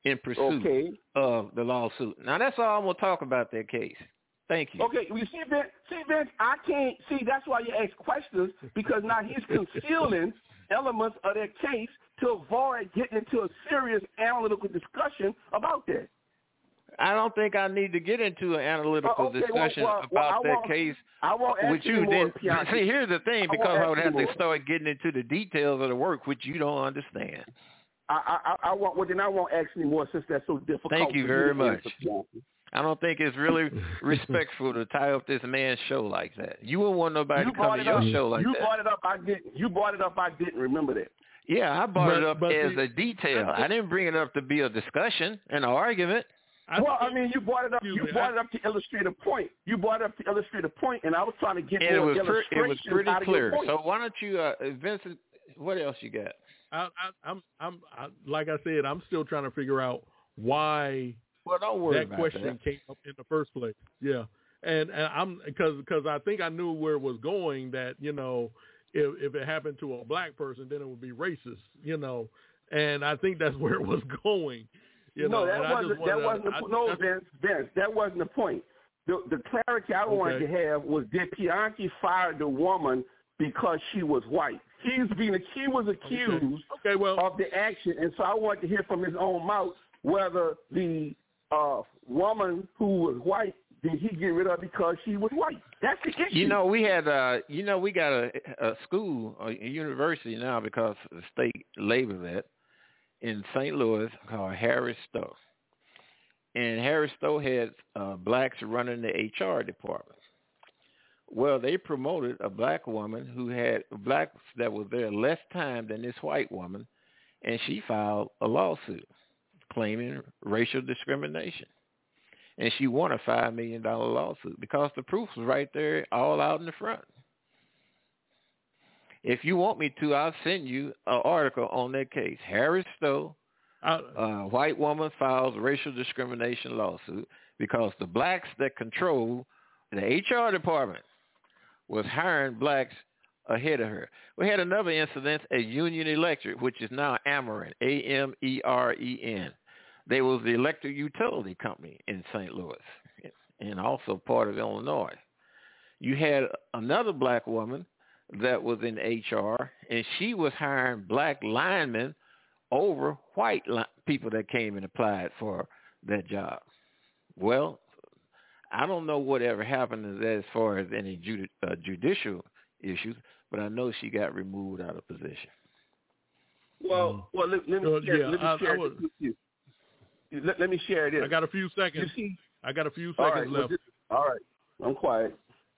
in pursuit of the lawsuit. Now, that's all I'm going to talk about that case. Thank you. Okay, you see, Vince, I can't see. That's why you ask questions, because now he's concealing elements of that case to avoid getting into a serious analytical discussion about that. I don't think I need to get into an analytical discussion about that case with you. See, here's the thing, because I would have to start getting into the details of the work, which you don't understand. I won't ask any more, since that's so difficult. Thank you very much. I don't think it's really respectful to tie up this man's show like that. You wouldn't want nobody to come to your show like that. You brought it up. I didn't. You brought it up. I didn't remember that. Yeah, I brought it up as a detail. I didn't bring it up to be a discussion, an argument. You brought it up. You brought it up to illustrate a point. You brought it up to illustrate a point, and I was trying to get more illustrations. It was pretty clear. So why don't you, Vincent? What else you got? I'm like I said, I'm still trying to figure out why. Well, don't worry that question came up in the first place. Yeah, and I'm because I think I knew where it was going. That if it happened to a black person, then it would be racist. And I think that's where it was going. Vince, that wasn't the point. The clarity I wanted to have was, did Bianchi fire the woman because she was white? He was accused of the action, and so I wanted to hear from his own mouth whether the woman who was white, did he get rid of because she was white? That's the issue. We had, we got a school, a university now, because the state labeled it, in St. Louis, called Harris Stowe. And Harris Stowe had blacks running the HR department. Well, they promoted a black woman who had blacks that was there less time than this white woman, and she filed a lawsuit claiming racial discrimination. And she won a $5 million lawsuit because the proof was right there, all out in the front. If you want me to, I'll send you an article on that case. Harris Stowe, white woman files racial discrimination lawsuit because the blacks that control the HR department was hiring blacks ahead of her. We had another incident at Union Electric, which is now Ameren, Ameren. They was the electric utility company in St. Louis and also part of Illinois. You had another black woman that was in HR, and she was hiring black linemen over white people that came and applied for that job. Well, I don't know whatever happened to that as far as any judicial issues, but I know she got removed out of position. Well, let me share this. I got a few seconds. Left. All right, I'm quiet.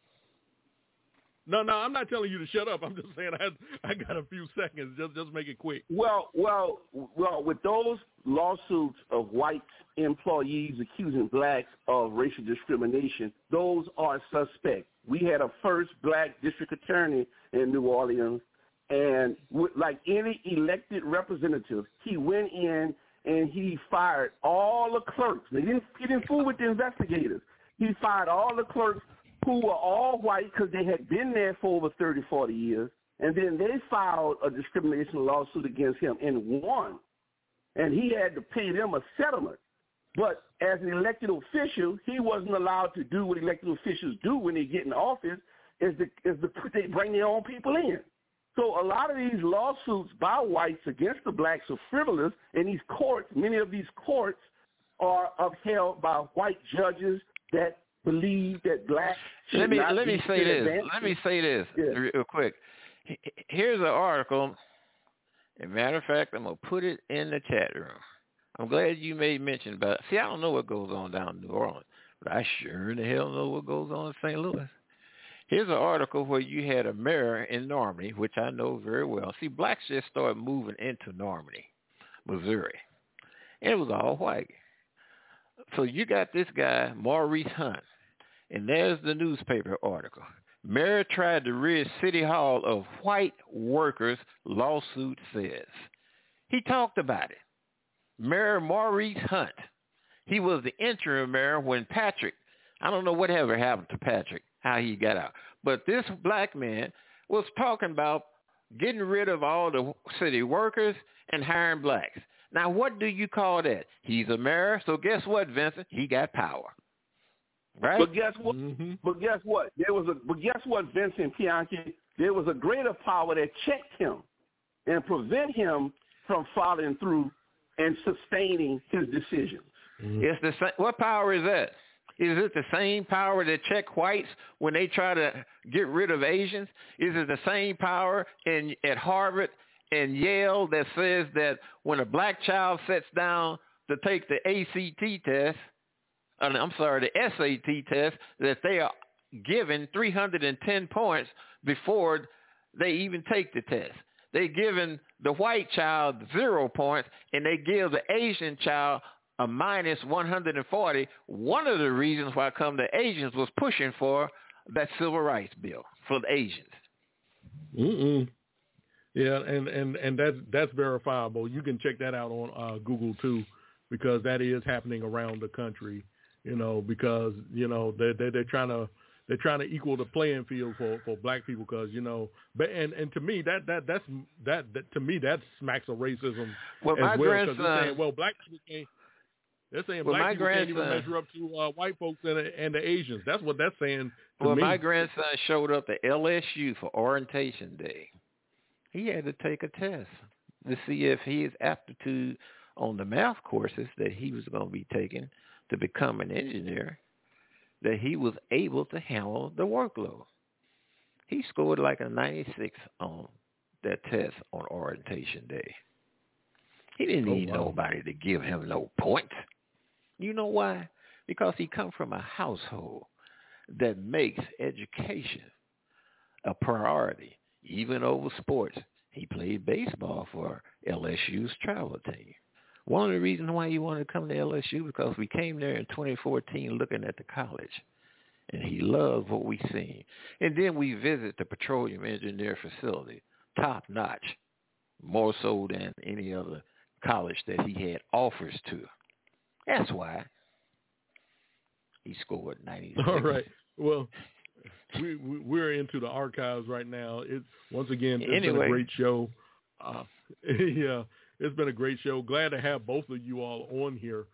No, I'm not telling you to shut up. I'm just saying I got a few seconds. Just make it quick. Well, with those lawsuits of white employees accusing blacks of racial discrimination, those are suspect. We had a first black district attorney in New Orleans, and like any elected representative, he went in and he fired all the clerks. He didn't fool with the investigators. He fired all the clerks who were all white because they had been there for over 30, 40 years, and then they filed a discrimination lawsuit against him and won, and he had to pay them a settlement. But as an elected official, he wasn't allowed to do what elected officials do when they get in office, they bring their own people in. So a lot of these lawsuits by whites against the blacks are frivolous, and these courts, many of these courts are upheld by white judges that believe that blacks should not be advanced. Let me say this real quick. Here's an article. As a matter of fact, I'm going to put it in the chat room. I'm glad you made mention about it. See, I don't know what goes on down in New Orleans, but I sure in the hell know what goes on in St. Louis. Here's an article where you had a mayor in Normandy, which I know very well. See, blacks just started moving into Normandy, Missouri. And it was all white. So you got this guy, Maurice Hunt, and there's the newspaper article. Mayor tried to rid City Hall of white workers, lawsuit says. He talked about it. Mayor Maurice Hunt. He was the interim mayor when Patrick, I don't know whatever happened to Patrick, how he got out. But this black man was talking about getting rid of all the city workers and hiring blacks. Now, what do you call that? He's a mayor, so guess what, Vincent? He got power, right? But guess what? But guess what? But guess what, Vincent Bianchi? There was a greater power that checked him and prevent him from following through and sustaining his decisions. It's the same. What power is that? Is it the same power that check whites when they try to get rid of Asians? Is it the same power at Harvard and Yale that says that when a black child sits down to take the ACT test, the SAT test, that they are given 310 points before they even take the test? They're giving the white child 0 points, and they give the Asian child a minus 140. One of the reasons why the Asians was pushing for that civil rights bill for the Asians. Yeah, and that's verifiable. You can check that out on Google too, because that is happening around the country. Because they're trying to equal the playing field for black people, because but and to me that to me that smacks of racism as well, because they're saying, well, black people can't. They're saying black people can't even measure up to white folks and the Asians. That's what they're saying to me. My grandson showed up at LSU for orientation day. He had to take a test to see if his aptitude on the math courses that he was going to be taking to become an engineer, that he was able to handle the workload. He scored like a 96 on that test on orientation day. He didn't need nobody to give him no points. You know why? Because he comes from a household that makes education a priority, even over sports. He played baseball for LSU's travel team. One of the reasons why he wanted to come to LSU, because we came there in 2014 looking at the college, and he loved what we seen. And then we visit the petroleum engineer facility, top notch, more so than any other college that he had offers to. That's why he scored 96. All right. Well, we're into the archives right now. Once again, it's been a great show. Yeah, it's been a great show. Glad to have both of you all on here.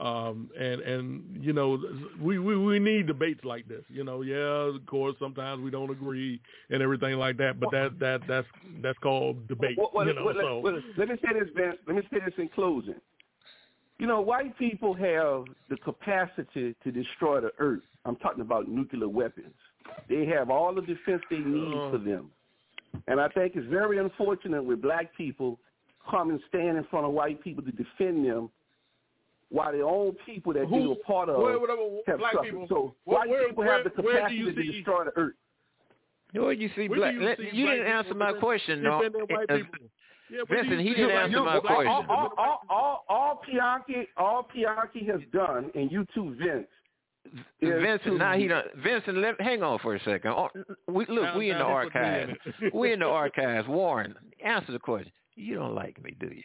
And we need debates like this. Yeah, of course, sometimes we don't agree and everything like that, but that's called debate. Let me say this, Vince. Let me say this in closing. White people have the capacity to destroy the earth. I'm talking about nuclear weapons. They have all the defense they need for them. And I think it's very unfortunate when black people come and stand in front of white people to defend them, while their own people that they were part of have suffered. People, so white people have the capacity to destroy the earth. Where do you see black? You didn't answer my question, no. Vincent, he didn't answer my question. All Bianchi has done, and you too, Vince. Vincent, now he done. Vincent, hang on for a second. We in the archives. We in the archives. Warren, answer the question. You don't like me, do you?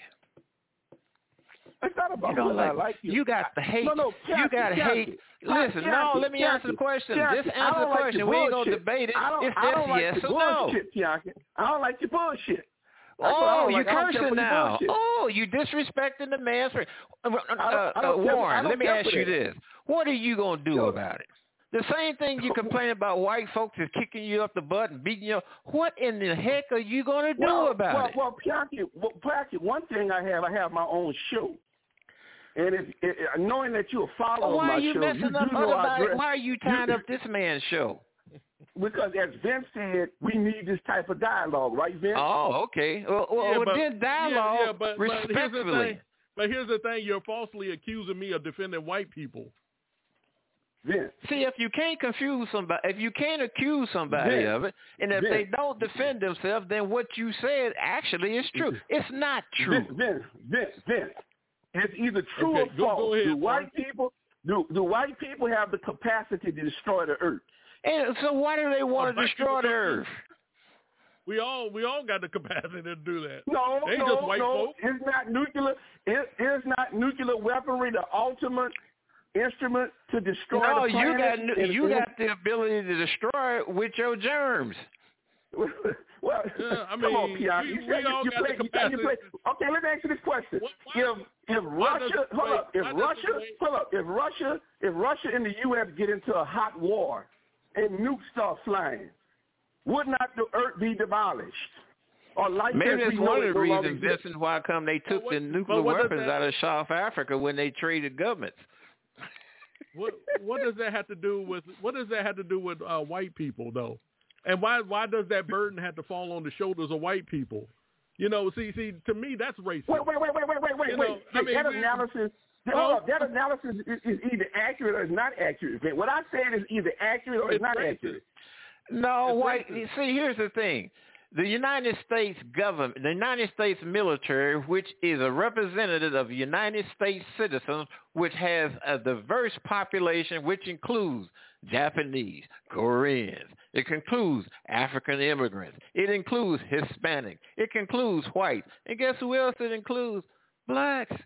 It's not about whether I like you. You got the hate. No, you got to hate. Listen, let me answer the question. Just answer the question. We ain't going to debate it. It's just yes or no. I don't like your bullshit. You cursing now. You disrespecting the man's right. Warren, let me ask you this. What are you going to do about it? The same thing you complain about white folks is kicking you up the butt and beating you up. What in the heck are you going to do about it? Well, Bianchi, one thing I have my own show. And knowing that you're a follower of my show, you do know why are you tying up this man's show? Because as Vince said, we need this type of dialogue, right, Vince? Oh, okay. Then dialogue respectfully. But here's the thing. You're falsely accusing me of defending white people. Vince. See, if you can't confuse somebody, if you can't accuse somebody Vince. of it, and if they don't defend themselves, then what you said actually is true. It's not true. Vince. It's either true or false. Go ahead, do white people have the capacity to destroy the earth? And so why do they want to destroy the earth? We all got the capacity to do that. No, just white folks. It's not nuclear. It's not nuclear weaponry the ultimate instrument to destroy the planet. You got the ability to destroy it with your germs. Well, I mean, come on, Pion. we all got the capacity. Okay, let me ask you this question: If Russia and the U.S. get into a hot war and nukes start flying, would not the Earth be demolished? Or like maybe that's one of the reasons, Vincent, why come they took the nuclear weapons out of South Africa when they traded governments. What does that have to do with white people though? And why does that burden have to fall on the shoulders of white people? You know, see, to me that's racist. Wait. That analysis is either accurate or it's not accurate. What I said is either accurate or it's not accurate. No, white. See, here's the thing. The United States government, the United States military, which is a representative of United States citizens, which has a diverse population, which includes Japanese, Koreans. It includes African immigrants. It includes Hispanic. It includes white. And guess who else it includes? Blacks.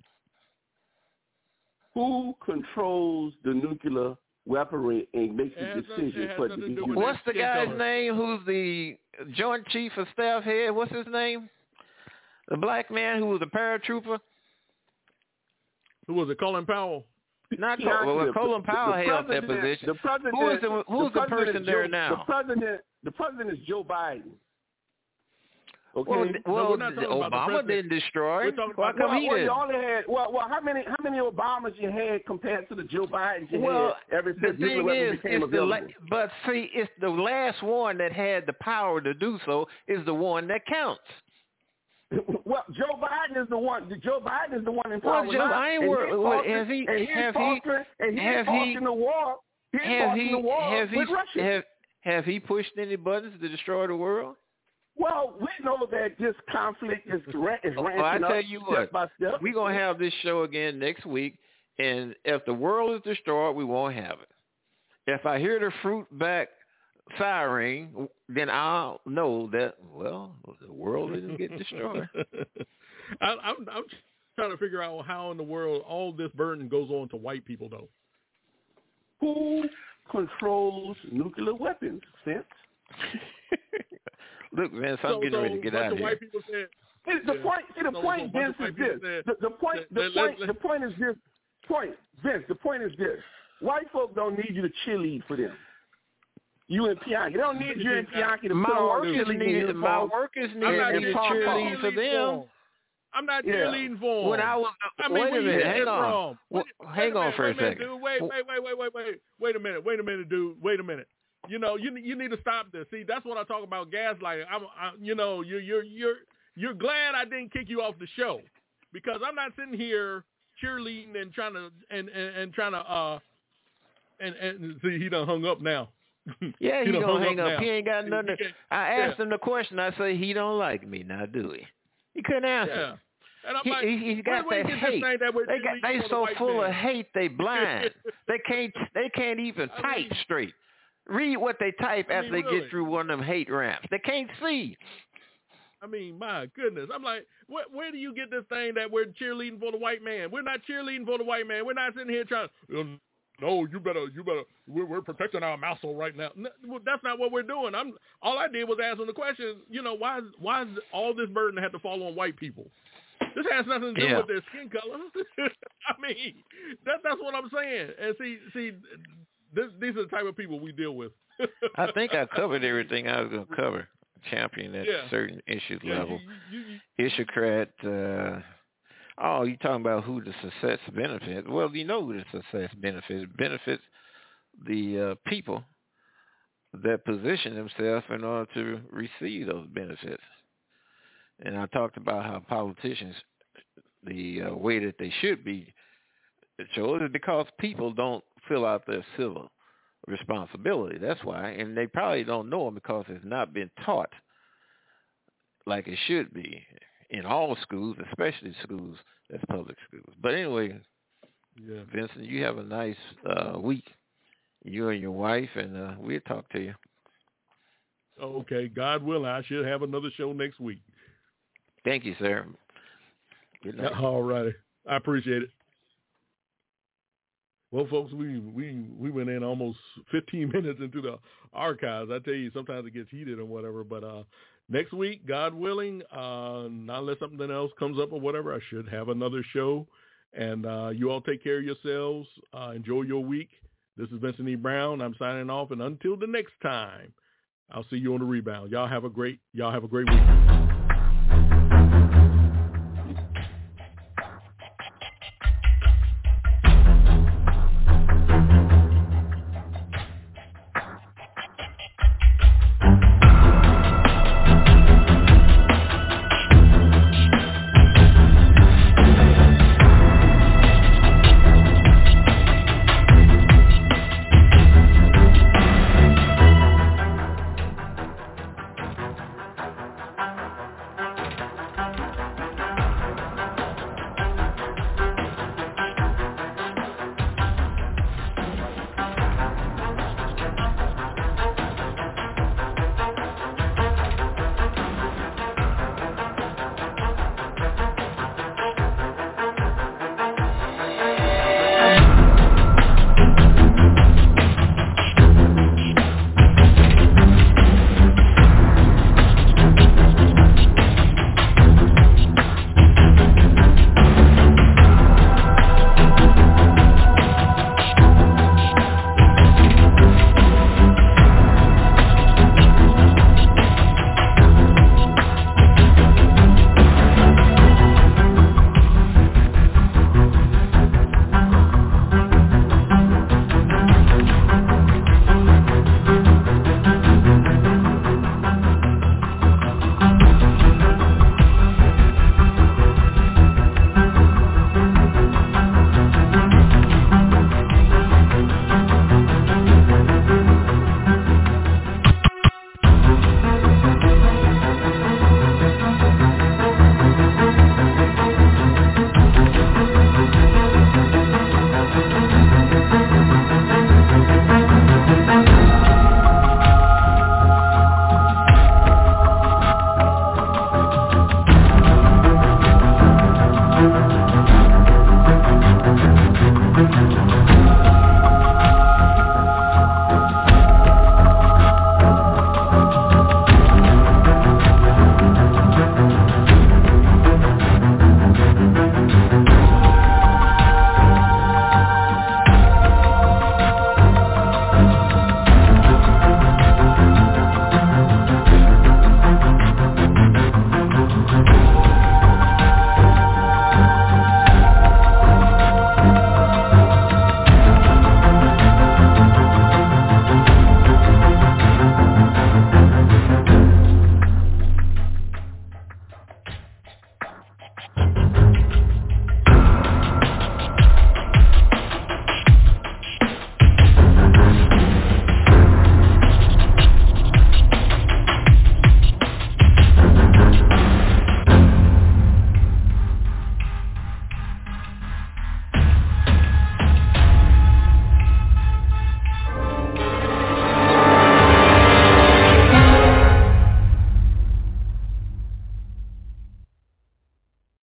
Who controls the nuclear weaponry and makes the decision for the What's the guy's name who's the Joint Chief of Staff head? What's his name? The black man who was a paratrooper? Who was it, Colin Powell? Not Colin Powell held that position. Who's the person there now? The president is Joe Biden. Okay. Well, Obama didn't destroy. Why come he didn't? How many Obamas you had compared to the Joe Biden you had ever since nuclear weapons became available? But see, it's the last one that had the power to do so is the one that counts. Well, Joe Biden is the one. Joe Biden is the one in power. Have he pushed any buttons to destroy the world? Well, we know that this conflict is ramping up step by step. We're going to have this show again next week, and if the world is destroyed, we won't have it. If I hear the fruit back firing, then I'll know that, well, the world didn't get destroyed. I'm trying to figure out how in the world all this burden goes on to white people, though. Who controls nuclear weapons, Vince? Look, man, I'm getting ready to get out of here. The point, Vince, is this. The point is this. Vince, the point is this. White folk don't need you to cheerlead for them. You and Pianki. They don't need you and Pianki to put on cheerleading. My workers need me to cheerlead for them. I'm not cheerleading for them. When I was, wait a minute, hang on. Hang on for a second. Wait a minute, dude. Wait a minute. You know, you need to stop this. See, that's what I talk about gaslighting. You're glad I didn't kick you off the show because I'm not sitting here cheerleading and trying to see he done hung up now. Yeah, he don't hang up. He ain't got nothing. I asked him the question. I say he don't like me now, do he? He couldn't answer. Yeah. And I'm like, he's got that hate. They so full of hate, they blind. They can't even type straight. Read what they type after they get through one of them hate ramps. They can't see. I mean, my goodness. I'm like, where do you get this thing that we're cheerleading for the white man? We're not cheerleading for the white man. We're not sitting here trying to, no, you better. We're protecting our muscle right now. No, that's not what we're doing. All I did was ask them the question, why does all this burden have to fall on white people? This has nothing to do with their skin color. I mean, that's what I'm saying. And see, these are the type of people we deal with. I think I covered everything I was going to cover. Champion at certain issue level. Issuecrat. You talking about who the success benefits? Well, you know who the success benefits. It benefits the people that position themselves in order to receive those benefits. And I talked about how politicians, the way that they should be chosen is because people don't fill out their civil responsibility. That's why. And they probably don't know them because it's not been taught like it should be in all schools, especially schools that's public schools. But anyway, Vincent, you have a nice week. You and your wife, and we'll talk to you. Okay. God willing, I should have another show next week. Thank you, sir. Good night. All righty. I appreciate it. Well, folks, we went in almost 15 minutes into the archives. I tell you, sometimes it gets heated or whatever. But next week, God willing, not unless something else comes up or whatever, I should have another show. And you all take care of yourselves. Enjoy your week. This is Vincent E. Brown. I'm signing off. And until the next time, I'll see you on the rebound. Y'all have a great week.